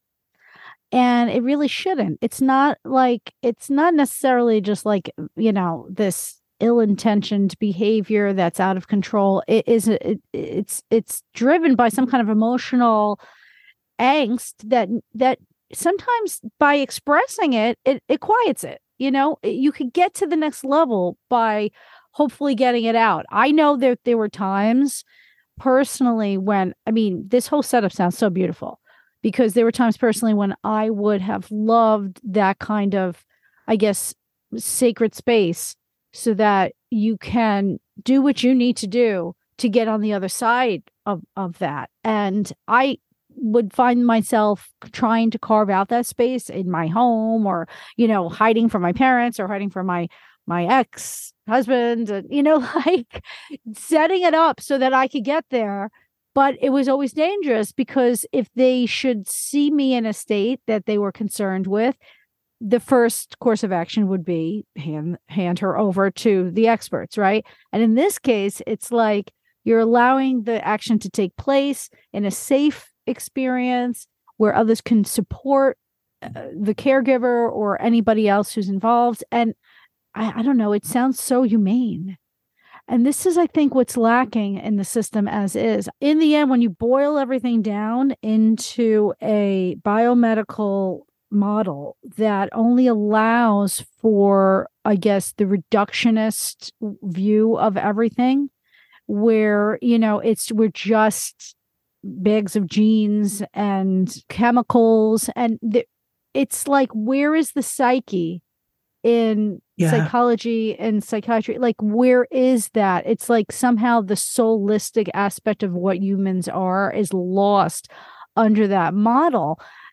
And it really shouldn't. It's not like, it's not necessarily just like, you know, this ill-intentioned behavior that's out of control. It is, it, it's, it's driven by some kind of emotional angst that, that sometimes by expressing it, it, it quiets it. You know, you could get to the next level by hopefully getting it out. I know that there were times personally when, I mean, this whole setup sounds so beautiful, because there were times personally when I would have loved that kind of, I guess, sacred space, so that you can do what you need to do to get on the other side of, of that. And I would find myself trying to carve out that space in my home, or, you know, hiding from my parents or hiding from my, my ex-husband, and, you know, like setting it up so that I could get there. But it was always dangerous, because if they should see me in a state that they were concerned with, the first course of action would be hand, hand her over to the experts, right? And in this case, it's like you're allowing the action to take place in a safe experience where others can support uh, the caregiver or anybody else who's involved. And I, I don't know, it sounds so humane. And this is, I think, what's lacking in the system as is. In the end, when you boil everything down into a biomedical model that only allows for, I guess, the reductionist view of everything, where, you know, it's, we're just bags of genes and chemicals. And the, it's like, where is the psyche in yeah. psychology and psychiatry? Like, where is that? It's like somehow the soulistic aspect of what humans are is lost under that model.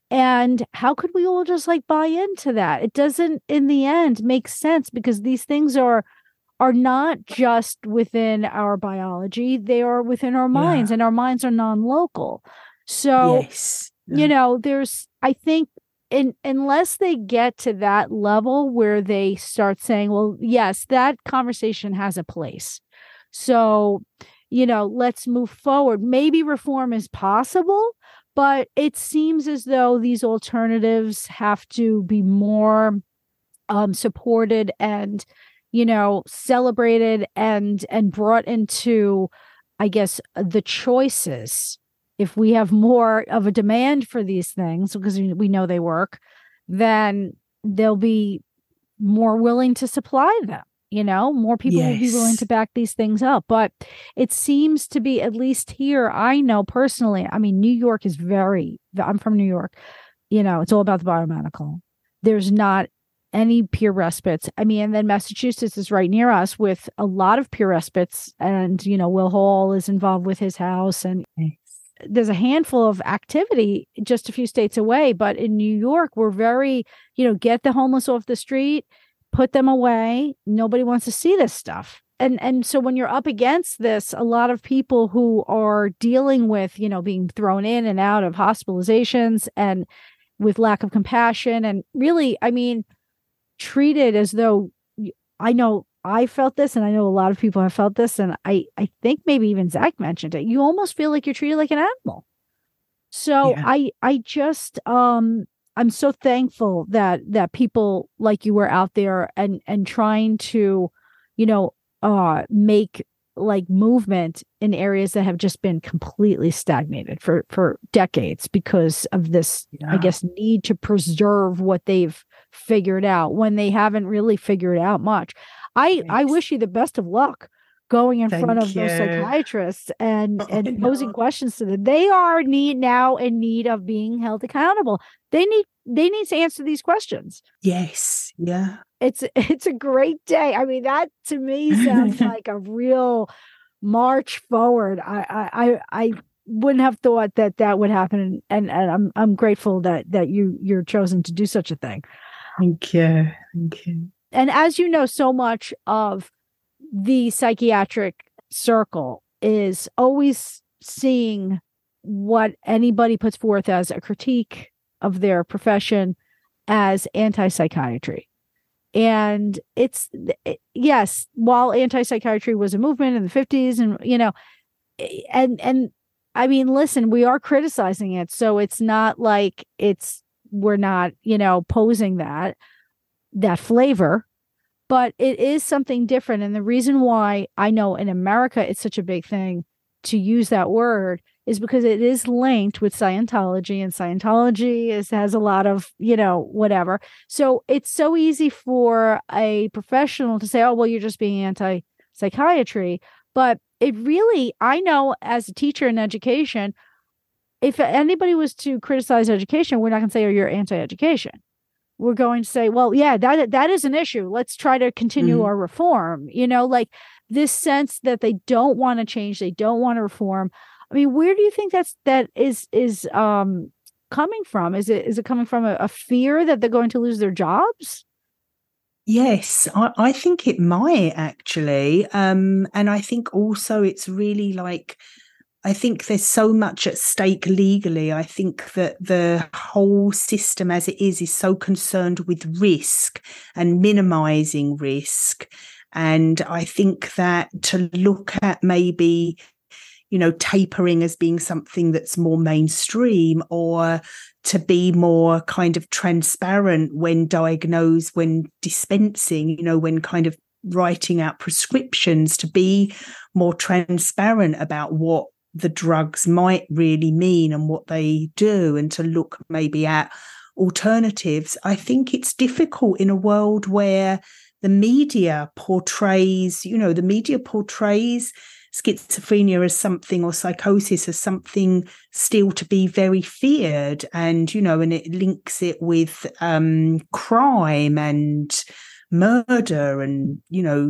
And how could we all just like buy into that? It doesn't in the end make sense, because these things are are not just within our biology, they are within our minds, Yeah. and our minds are non-local. So, Yes. you know, there's, I think, in, unless they get to that level where they start saying, well, yes, that conversation has a place. So, you know, let's move forward. Maybe reform is possible, but it seems as though these alternatives have to be more um, supported and, you know, celebrated and and brought into, I guess, the choices. If we have more of a demand for these things, because we know they work, then they'll be more willing to supply them. You know, more people will be willing Yes. to back these things up. But it seems to be, at least here, I know personally, I mean, New York is very, I'm from New York, you know, it's all about the biomedical. There's not any peer respites. I mean, and then Massachusetts is right near us with a lot of peer respites. And, you know, Will Hall is involved with his house. And Yes. there's a handful of activity just a few states away. But in New York, we're very, you know, get the homeless off the street, put them away. Nobody wants to see this stuff. And and so when you're up against this, a lot of people who are dealing with, you know, being thrown in and out of hospitalizations and with lack of compassion, and really, I mean, treated as though, I know I felt this, and I know a lot of people have felt this, and I, I think maybe even Zach mentioned it. You almost feel like you're treated like an animal. So Yeah. I I just um I'm so thankful that that people like you were out there and and trying to, you know, uh make like movement in areas that have just been completely stagnated for for decades because of this, Yeah. I guess, need to preserve what they've figured out when they haven't really figured out much. I I Yes. wish you the best of luck going in front Thank of those you. psychiatrists and I and posing know. questions to them. They are need now in need of being held accountable. They need they need to answer these questions. Yes. Yeah. It's it's a great day. I mean, that to me sounds like a real march forward. I I I, I wouldn't have thought that that would happen, and and I'm I'm grateful that that you you're chosen to do such a thing. Thank you. Thank you. And as you know, so much of the psychiatric circle is always seeing what anybody puts forth as a critique of their profession as anti-psychiatry. And it's, it, yes, while anti-psychiatry was a movement in the fifties, and, you know, and, and I mean, listen, we are criticizing it. So it's not like it's, we're not, you know, posing that, that flavor, but it is something different. And the reason why I know in America it's such a big thing to use that word is because it is linked with Scientology, and Scientology is has a lot of, you know, whatever. So it's so easy for a professional to say, oh, well, you're just being anti-psychiatry. But it really, I know as a teacher in education, if anybody was to criticize education, we're not going to say, oh, you're anti-education. We're going to say, well, yeah, that that is an issue. Let's try to continue mm-hmm. our reform. You know, like this sense that they don't want to change, they don't want to reform. I mean, where do you think that's that is is um, coming from? Is it is it coming from a, a fear that they're going to lose their jobs? Yes, I, I think it might actually, um, and I think also it's really like. I think there's so much at stake legally. I think that the whole system as it is is so concerned with risk and minimizing risk. And I think that to look at maybe, you know, tapering as being something that's more mainstream, or to be more kind of transparent when diagnosed, when dispensing, you know, when kind of writing out prescriptions, to be more transparent about what the drugs might really mean and what they do, and to look maybe at alternatives. I think it's difficult in a world where the media portrays, you know, the media portrays schizophrenia as something, or psychosis as something still to be very feared, and, you know, and it links it with um, crime and murder and, you know,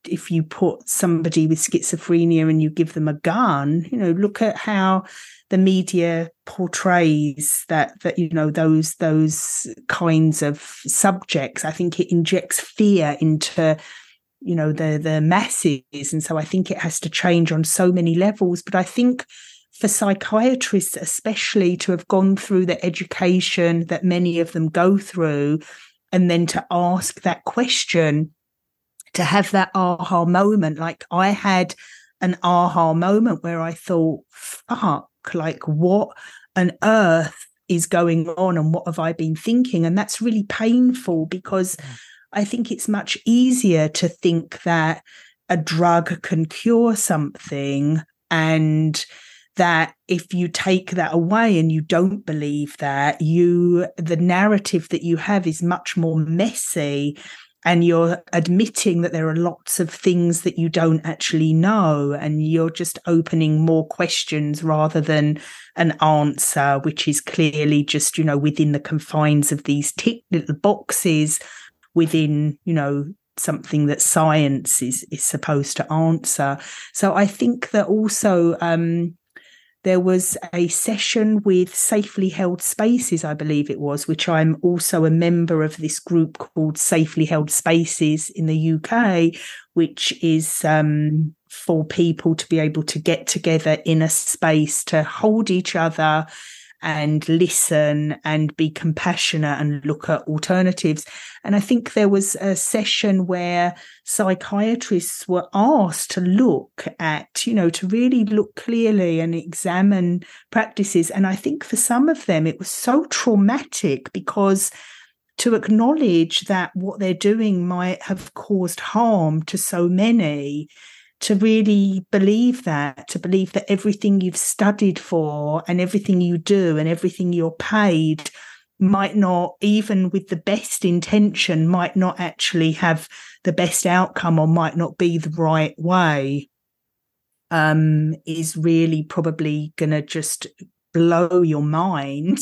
if you put somebody with schizophrenia and you give them a gun, you know, look at how the media portrays that, that, you know, those, those kinds of subjects. I think it injects fear into, you know, the, the masses. And so I think it has to change on so many levels. But I think for psychiatrists, especially, to have gone through the education that many of them go through, and then to ask that question, to have that aha moment. Like I had an aha moment where I thought, fuck, like what on earth is going on and what have I been thinking? And that's really painful, because I think it's much easier to think that a drug can cure something, and that if you take that away and you don't believe that, you the narrative that you have is much more messy, and you're admitting that there are lots of things that you don't actually know, and you're just opening more questions rather than an answer, which is clearly just, you know, within the confines of these tick little boxes within, you know, something that science is is supposed to answer. So I think that also um there was a session with Safely Held Spaces, I believe it was, which I'm also a member of this group called Safely Held Spaces in the U K, which is um, for people to be able to get together in a space to hold each other and listen and be compassionate and look at alternatives. And I think there was a session where psychiatrists were asked to look at, you know, to really look clearly and examine practices. And I think for some of them, it was so traumatic, because to acknowledge that what they're doing might have caused harm to so many, to really believe that, to believe that everything you've studied for and everything you do and everything you're paid might not, even with the best intention, might not actually have the best outcome, or might not be the right way, um, is really probably going to just blow your mind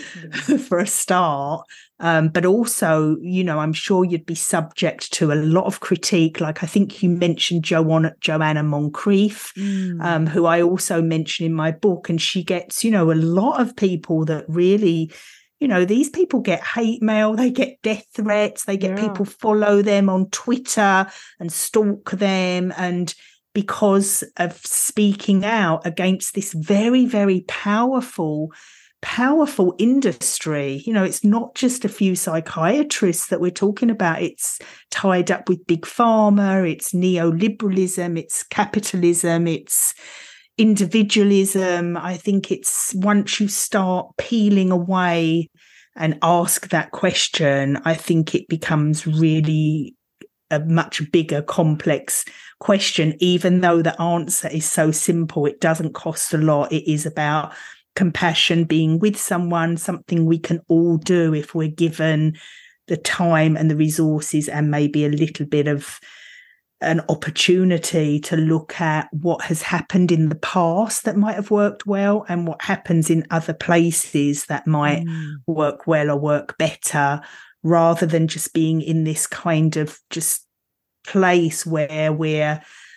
for a start. Um, but also, you know, I'm sure you'd be subject to a lot of critique. Like I think you mentioned Joanna, Joanna Moncrief, mm. um, who I also mention in my book. And she gets, you know, a lot of people that really, you know, these people get hate mail, they get death threats, they get yeah. people follow them on Twitter and stalk them. And because of speaking out against this very, very powerful, powerful industry. You know, it's not just a few psychiatrists that we're talking about. It's tied up with big pharma, it's neoliberalism, it's capitalism, it's individualism. I think it's once you start peeling away and ask that question, I think it becomes really a much bigger, complex question, even though the answer is so simple. It doesn't cost a lot. It is about compassion, being with someone, something we can all do if we're given the time and the resources and maybe a little bit of an opportunity to look at what has happened in the past that might have worked well and what happens in other places that might mm. work well or work better, rather than just being in this kind of just place where we're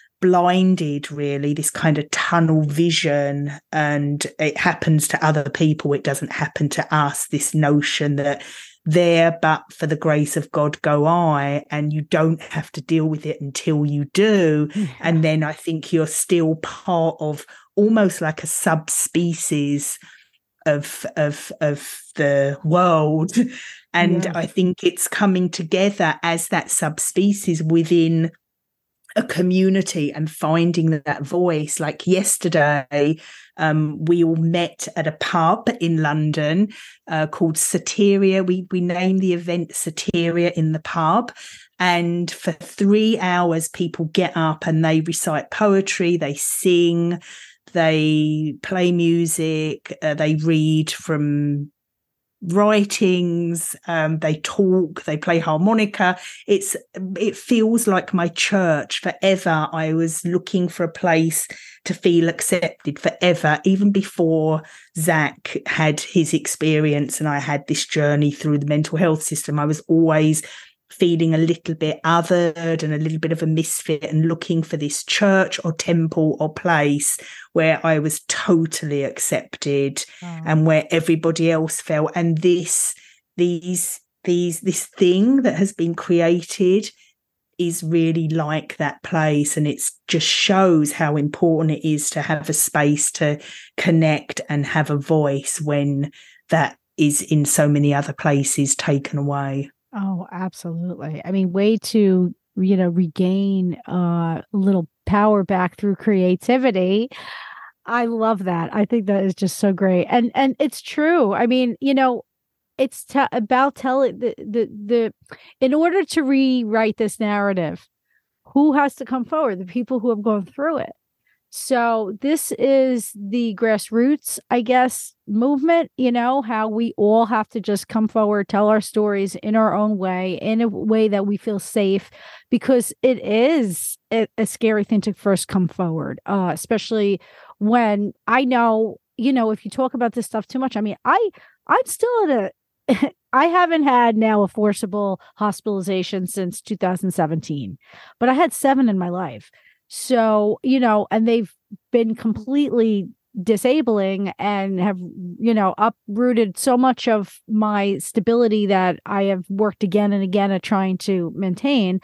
blinded, really, this kind of tunnel vision, and it happens to other people, it doesn't happen to us, this notion that there but for the grace of God go I, and you don't have to deal with it until you do. Yeah. And then I think you're still part of almost like a subspecies of of of the world. And yeah. I think it's coming together as that subspecies within a community and finding that voice. Like yesterday, um, we all met at a pub in London uh, called Sateria. We we named the event Sateria in the pub. And for three hours, people get up and they recite poetry, they sing, they play music, uh, they read from writings, um, they talk, they play harmonica. It's it feels like my church. Forever I was looking for a place to feel accepted, forever, even before Zach had his experience and I had this journey through the mental health system. I was always feeling a little bit othered and a little bit of a misfit, and looking for this church or temple or place where I was totally accepted oh. and where everybody else felt. And this, these, these, this thing that has been created is really like that place. And it just shows how important it is to have a space to connect and have a voice when that is in so many other places taken away. Oh, absolutely. I mean, way to, you know, regain uh, a little power back through creativity. I love that. I think that is just so great. And and it's true. I mean, you know, it's t- about telling the, the, the, in order to rewrite this narrative, who has to come forward? The people who have gone through it. So this is the grassroots, I guess, movement, you know, how we all have to just come forward, tell our stories in our own way, in a way that we feel safe, because it is a, a scary thing to first come forward, uh, especially when I know, you know, if you talk about this stuff too much, I mean, I, I'm still at a, I haven't had now a forcible hospitalization since two thousand seventeen, but I had seven in my life. So, you know, and they've been completely disabling and have, you know, uprooted so much of my stability that I have worked again and again at trying to maintain.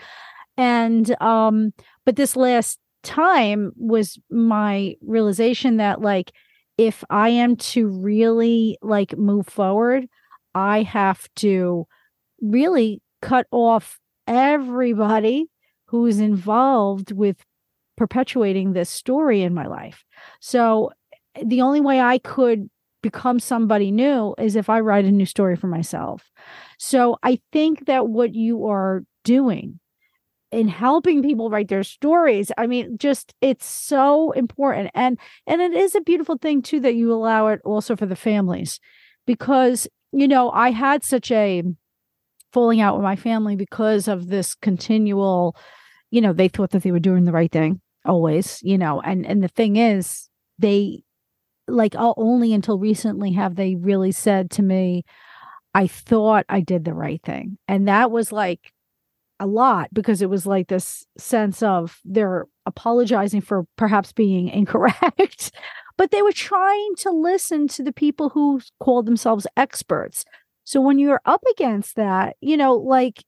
And, um, but this last time was my realization that, like, if I am to really, like, move forward, I have to really cut off everybody who's involved with perpetuating this story in my life. So the only way I could become somebody new is if I write a new story for myself. So I think that what you are doing in helping people write their stories, I mean, just, it's so important. And, and it is a beautiful thing too, that you allow it also for the families, because, you know, I had such a falling out with my family because of this continual, you know, they thought that they were doing the right thing always, you know, and, and the thing is, they, like, I'll only until recently have they really said to me, I thought I did the right thing. And that was like a lot, because it was like this sense of they're apologizing for perhaps being incorrect, but they were trying to listen to the people who called themselves experts. So when you're up against that, you know, like,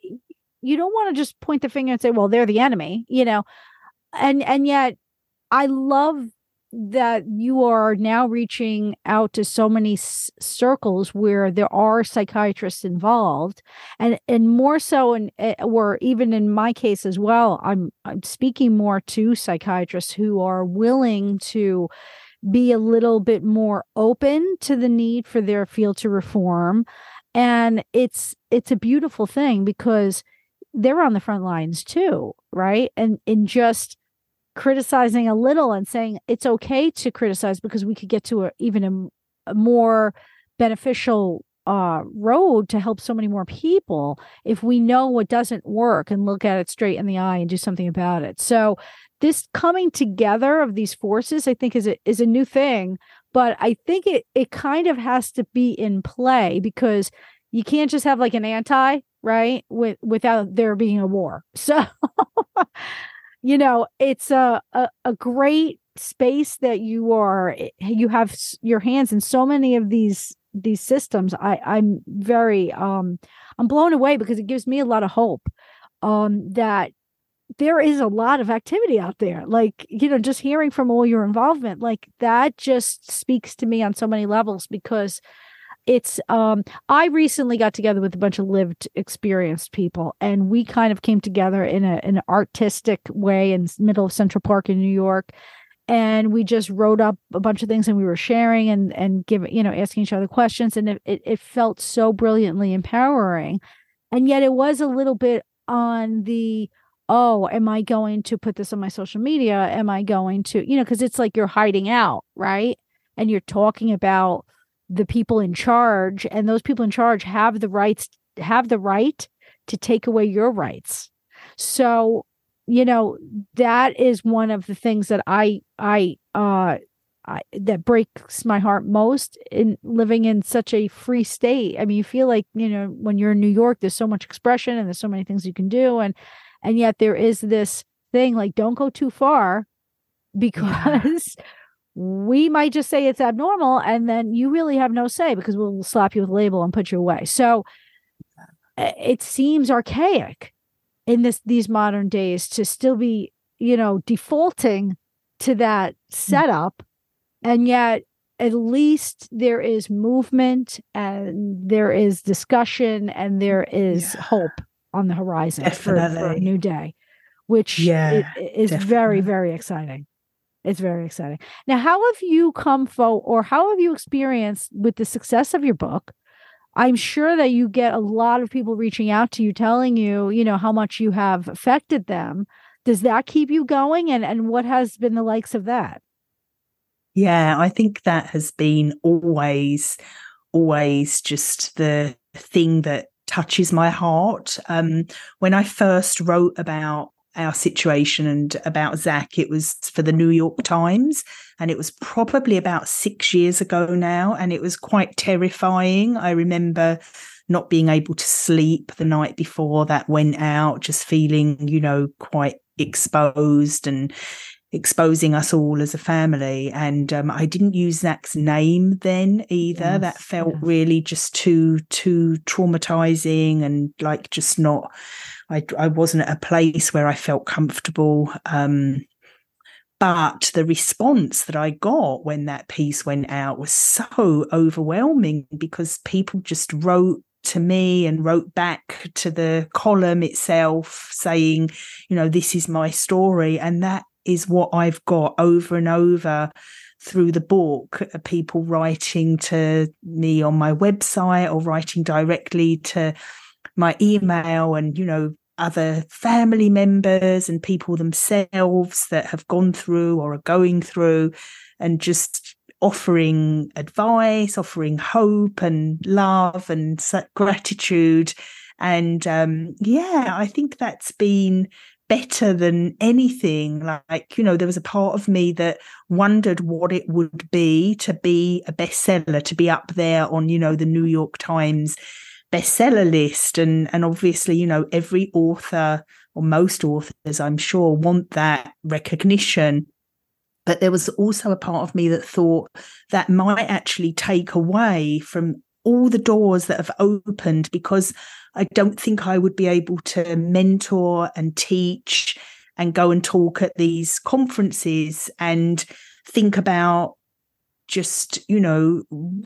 you don't want to just point the finger and say, well, they're the enemy, you know. And and yet I love that you are now reaching out to so many s- circles where there are psychiatrists involved, and and more so, in or even in my case as well, I'm I'm speaking more to psychiatrists who are willing to be a little bit more open to the need for their field to reform. And it's it's a beautiful thing, because they're on the front lines too, right? And in just criticizing a little and saying it's okay to criticize, because we could get to a, even a, a more beneficial uh, road to help so many more people if we know what doesn't work and look at it straight in the eye and do something about it. So this coming together of these forces, I think, is a, is a new thing, but I think it it kind of has to be in play, because you can't just have like an anti, right, with without there being a war. So you know, it's a, a a great space that you are, you have your hands in so many of these these systems. I I'm very um I'm blown away, because it gives me a lot of hope um that there is a lot of activity out there. Like, you know, just hearing from all your involvement, like, that just speaks to me on so many levels, because it's um I recently got together with a bunch of lived experienced people, and we kind of came together in a in an artistic way in the middle of Central Park in New York, and we just wrote up a bunch of things, and we were sharing and and giving, you know, asking each other questions, and it, it, it felt so brilliantly empowering. And yet it was a little bit on the, oh, am I going to put this on my social media? Am I going to, you know, because it's like you're hiding out, right? And you're talking about the people in charge, and those people in charge have the rights, have the right to take away your rights. So, you know, that is one of the things that I, I, uh, I, that breaks my heart most in living in such a free state. I mean, you feel like, you know, when you're in New York, there's so much expression and there's so many things you can do. And, and yet there is this thing like, don't go too far because yeah. we might just say it's abnormal. And then you really have no say because we'll slap you with a label and put you away. So it seems archaic in this, these modern days to still be, you know, defaulting to that setup. And yet, at least there is movement and there is discussion and there is yeah. hope on the horizon for, for a new day, which yeah, is, is very, very exciting. It's very exciting. Now, how have you come forward or how have you experienced with the success of your book? I'm sure that you get a lot of people reaching out to you, telling you, you know, how much you have affected them. Does that keep you going? And, and what has been the likes of that? Yeah, I think that has been always, always just the thing that touches my heart. Um, when I first wrote about our situation and about Zach, it was for the New York Times, and it was probably about six years ago now, and it was quite terrifying. I remember not being able to sleep the night before that went out, just feeling, you know, quite exposed and exposing us all as a family. And um, I didn't use Zach's name then either. Yes, that felt yes. really just too, too traumatizing and like just not, I, I wasn't at a place where I felt comfortable. Um, but the response that I got when that piece went out was so overwhelming because people just wrote to me and wrote back to the column itself saying, you know, this is my story. And that is what I've got over and over through the book, people writing to me on my website or writing directly to my email and, you know, other family members and people themselves that have gone through or are going through and just offering advice, offering hope and love and gratitude. And um, yeah, I think that's been better than anything. Like, you know, there was a part of me that wondered what it would be to be a bestseller, to be up there on, you know, the New York Times bestseller list. And, and obviously, you know, every author or most authors, I'm sure, want that recognition. But there was also a part of me that thought that might actually take away from all the doors that have opened, because I don't think I would be able to mentor and teach and go and talk at these conferences and think about just, you know,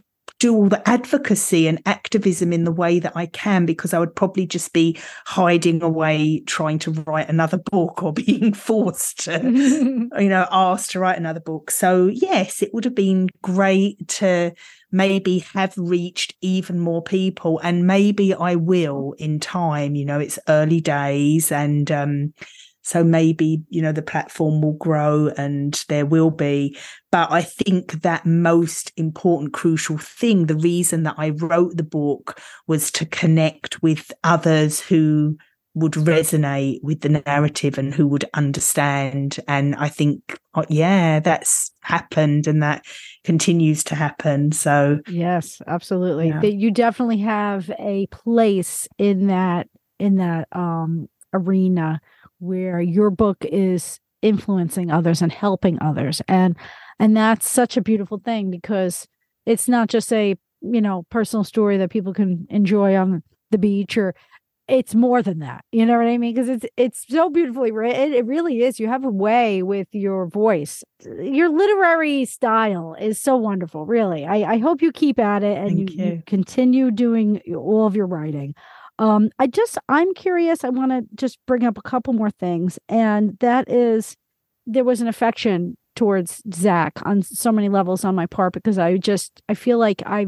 do all the advocacy and activism in the way that I can, because I would probably just be hiding away trying to write another book or being forced to, you know, asked to write another book. So yes, it would have been great to maybe have reached even more people, and maybe I will in time. You know, it's early days, and um so maybe, you know, the platform will grow and there will be. But I think that most important, crucial thing, the reason that I wrote the book was to connect with others who would resonate with the narrative and who would understand. And I think, yeah, that's happened and that continues to happen. So yes, absolutely. Yeah. You definitely have a place in that, in that um, arena where your book is influencing others and helping others. And, and that's such a beautiful thing, because it's not just a, you know, personal story that people can enjoy on the beach, or it's more than that. You know what I mean? Because it's, it's so beautifully written. It really is. You have a way with your voice. Your literary style is so wonderful. Really. I, I hope you keep at it and you, you. you continue doing all of your writing. Um, I just, I'm curious. I want to just bring up a couple more things. And that is, there was an affection towards Zach on so many levels on my part, because I just, I feel like I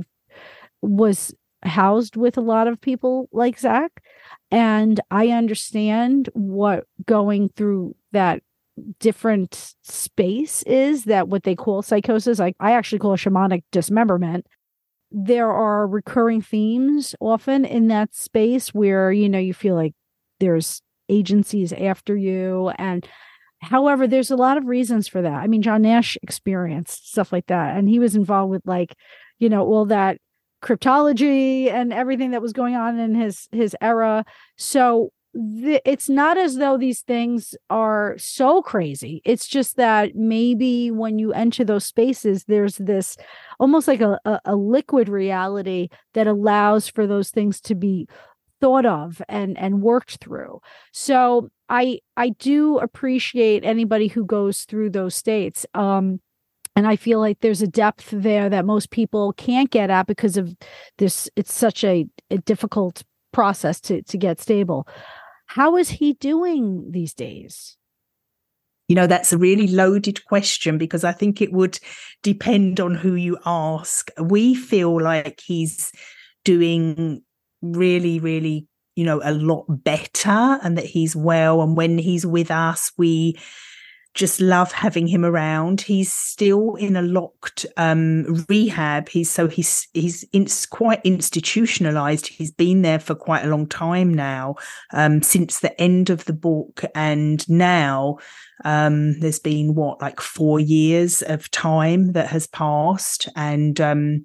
was housed with a lot of people like Zach. And I understand what going through that different space is, that what they call psychosis, I, I actually call shamanic dismemberment. There are recurring themes often in that space where, you know, you feel like there's agencies after you. And However, there's a lot of reasons for that. I mean, John Nash experienced stuff like that, and he was involved with, like, you know, all that cryptology and everything that was going on in his his era. So the, it's not as though these things are so crazy. It's just that maybe when you enter those spaces, there's this almost like a, a, a liquid reality that allows for those things to be thought of and and worked through. So I I do appreciate anybody who goes through those states. Um, and I feel like there's a depth there that most people can't get at because of this. It's such a, a difficult process to to get stable. How is he doing these days? You know, that's a really loaded question because I think it would depend on who you ask. We feel like he's doing really, really, you know, a lot better and that he's well. And when he's with us, we just love having him around. He's still in a locked um, rehab. He's so he's he's in, quite institutionalized. He's been there for quite a long time now, um, since the end of the book, and now um, there's been what like four years of time that has passed, and um,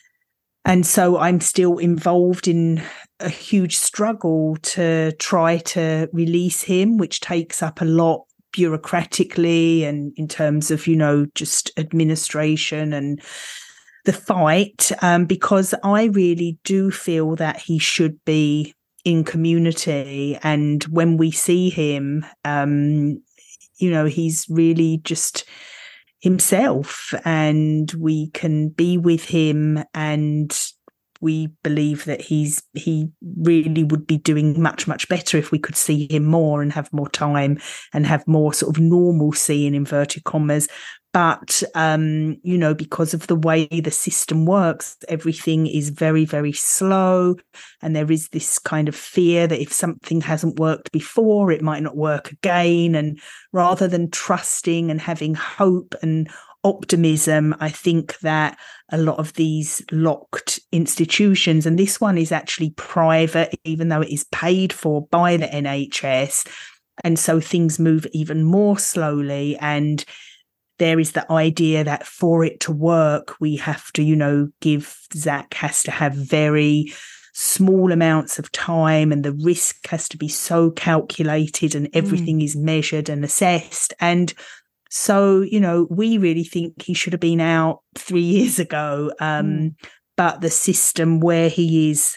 and so I'm still involved in a huge struggle to try to release him, which takes up a lot bureaucratically and in terms of, you know, just administration and the fight, um, because I really do feel that he should be in community. And when we see him, um, you know, he's really just himself and we can be with him, and we believe that he's he really would be doing much, much better if we could see him more and have more time and have more sort of normalcy in inverted commas. But, um, you know, because of the way the system works, everything is very, very slow. And there is this kind of fear that if something hasn't worked before, it might not work again. And rather than trusting and having hope and optimism, I think that a lot of these locked institutions, and this one is actually private, even though it is paid for by the N H S, and so things move even more slowly. And there is the idea that for it to work, we have to, you know, give Zach has to have very small amounts of time, and the risk has to be so calculated, and everything mm. is measured and assessed. And so, you know, we really think he should have been out three years ago. Um, mm. But the system where he is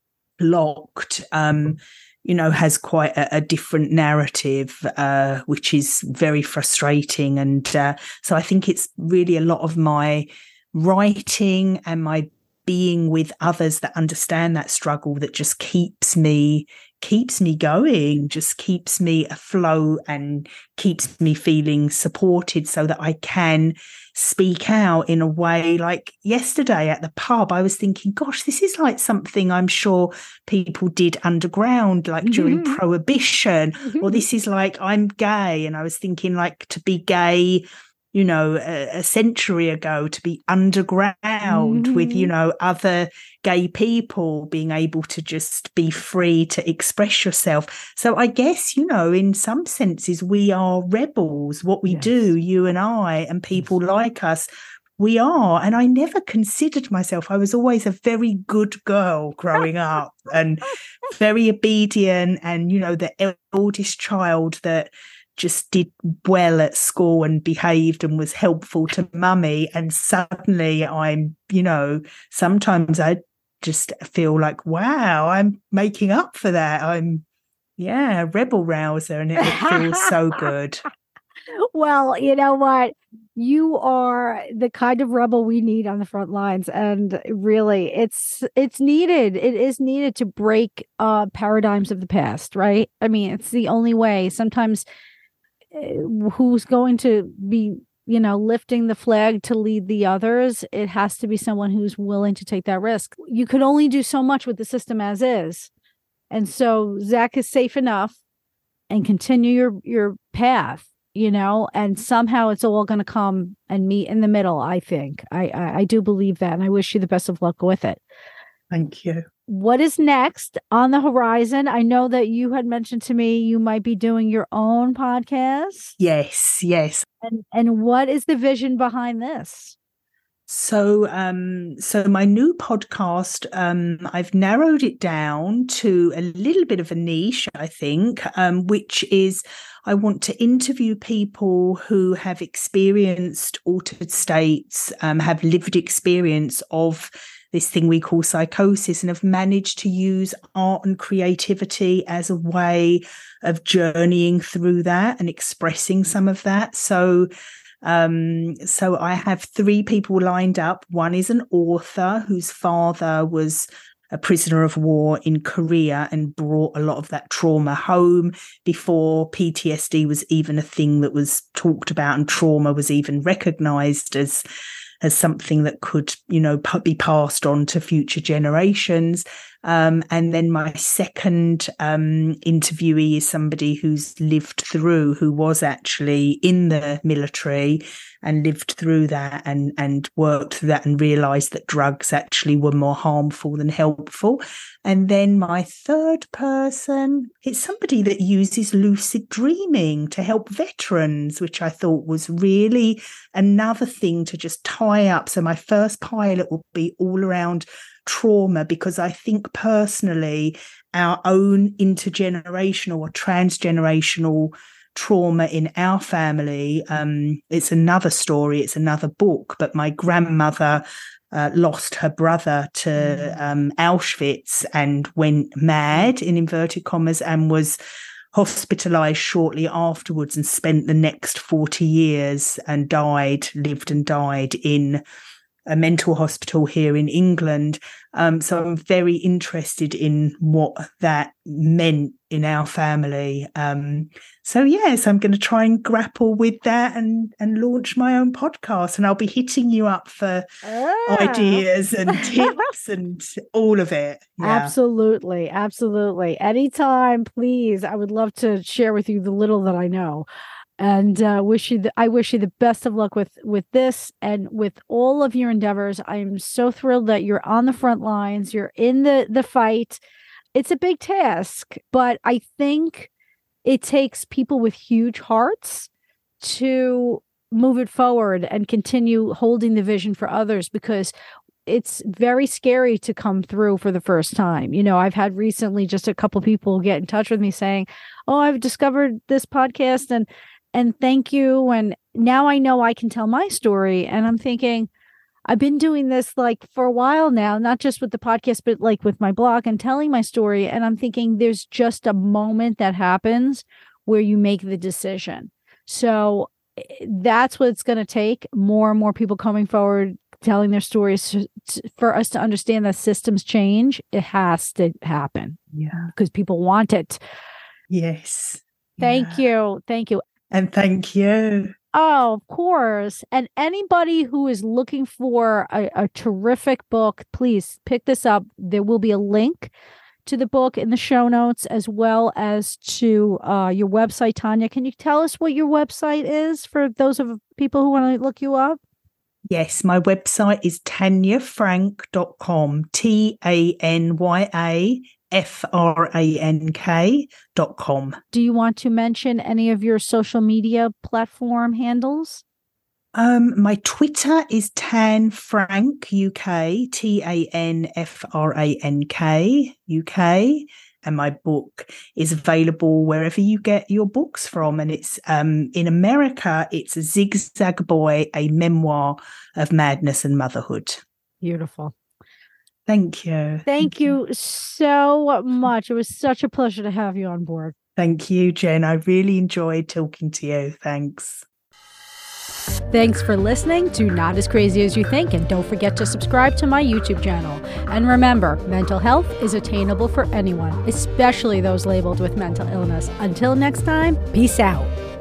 locked, um, you know, has quite a, a different narrative, uh, which is very frustrating. And uh, so I think it's really a lot of my writing and my being with others that understand that struggle that just keeps me keeps me going, just keeps me afloat and keeps me feeling supported so that I can speak out in a way. Like yesterday at the pub, I was thinking, gosh, this is like something I'm sure people did underground, like during mm-hmm. Prohibition, mm-hmm. or this is like I'm gay. And I was thinking like to be gay, you know, a, a century ago, to be underground mm-hmm. with, you know, other gay people, being able to just be free to express yourself. So I guess, you know, in some senses, we are rebels. What we yes. do, you and I and people yes. like us, we are. And I never considered myself. I was always a very good girl growing up and very obedient and, you know, the eldest child that just did well at school and behaved and was helpful to mummy. And suddenly I'm, you know, sometimes I just feel like, wow, I'm making up for that. I'm, yeah, rebel rouser, and it, it feels so good. Well, you know what? You are the kind of rebel we need on the front lines. And really, it's it's needed. It is needed to break uh, paradigms of the past, right? I mean, it's the only way. Sometimes who's going to be, you know, lifting the flag to lead the others? It has to be someone who's willing to take that risk. You could only do so much with the system as is. And so Zach is safe enough and continue your, your path, you know, and somehow it's all going to come and meet in the middle. I think I, I, I do believe that. And I wish you the best of luck with it. Thank you. what is next on the horizon? I know that you had mentioned to me you might be doing your own podcast. Yes, yes. And and what is the vision behind this? So, um, so my new podcast, um, I've narrowed it down to a little bit of a niche, I think, um, which is I want to interview people who have experienced altered states, um, have lived experience of this thing we call psychosis, and have managed to use art and creativity as a way of journeying through that and expressing some of that. So, Um, so I have three people lined up. One is an author whose father was a prisoner of war in Korea and brought a lot of that trauma home before P T S D was even a thing that was talked about, and trauma was even recognized as as something that could, you know, be passed on to future generations. Um, and then my second um, interviewee is somebody who's lived through, who was actually in the military and lived through that and, and worked through that and realised that drugs actually were more harmful than helpful. And then my third person, it's somebody that uses lucid dreaming to help veterans, which I thought was really another thing to just tie up. So my first pilot will be all around trauma, because I think personally our own intergenerational or transgenerational trauma in our family, um, it's another story, it's another book, but my grandmother uh, lost her brother to um, Auschwitz and went mad, in inverted commas, and was hospitalized shortly afterwards and spent the next forty years and died, lived and died in a mental hospital here in England. Um, so I'm very interested in what that meant in our family. Um, so yes, I'm going to try and grapple with that and, and launch my own podcast. And I'll be hitting you up for ah. ideas and tips and all of it. Yeah. Absolutely. Absolutely. Anytime, please. I would love to share with you the little that I know. And uh, wish you the, I wish you the best of luck with with this and with all of your endeavors. I'm so thrilled that you're on the front lines. You're in the the fight. It's a big task, but I think it takes people with huge hearts to move it forward and continue holding the vision for others, because it's very scary to come through for the first time. You know, I've had recently just a couple people get in touch with me saying, "Oh, I've discovered this podcast and And thank you. And now I know I can tell my story." And I'm thinking, I've been doing this like for a while now, not just with the podcast, but like with my blog and telling my story. And I'm thinking there's just a moment that happens where you make the decision. So that's what it's going to take. More and more people coming forward, telling their stories for us to understand that systems change. It has to happen. Yeah. Because people want it. Yes. Thank yeah. you. Thank you. And thank you. Oh, of course. And anybody who is looking for a, a terrific book, please pick this up. There will be a link to the book in the show notes, as well as to uh, your website, Tanya. Can you tell us what your website is for those of people who want to look you up? Yes, my website is tanya frank dot com, T A N Y A F R A N K dot com. Do you want to mention any of your social media platform handles? Um, my Twitter is Tan Frank U K, T A N F R A N K U K. And my book is available wherever you get your books from. And it's um, in America, it's Zigzag Boy, a memoir of madness and motherhood. Beautiful. Thank you. Thank you so much. It was such a pleasure to have you on board. Thank you, Jen. I really enjoyed talking to you. Thanks. Thanks for listening to Not As Crazy As You Think, and don't forget to subscribe to my YouTube channel. And remember, mental health is attainable for anyone, especially those labeled with mental illness. Until next time, peace out.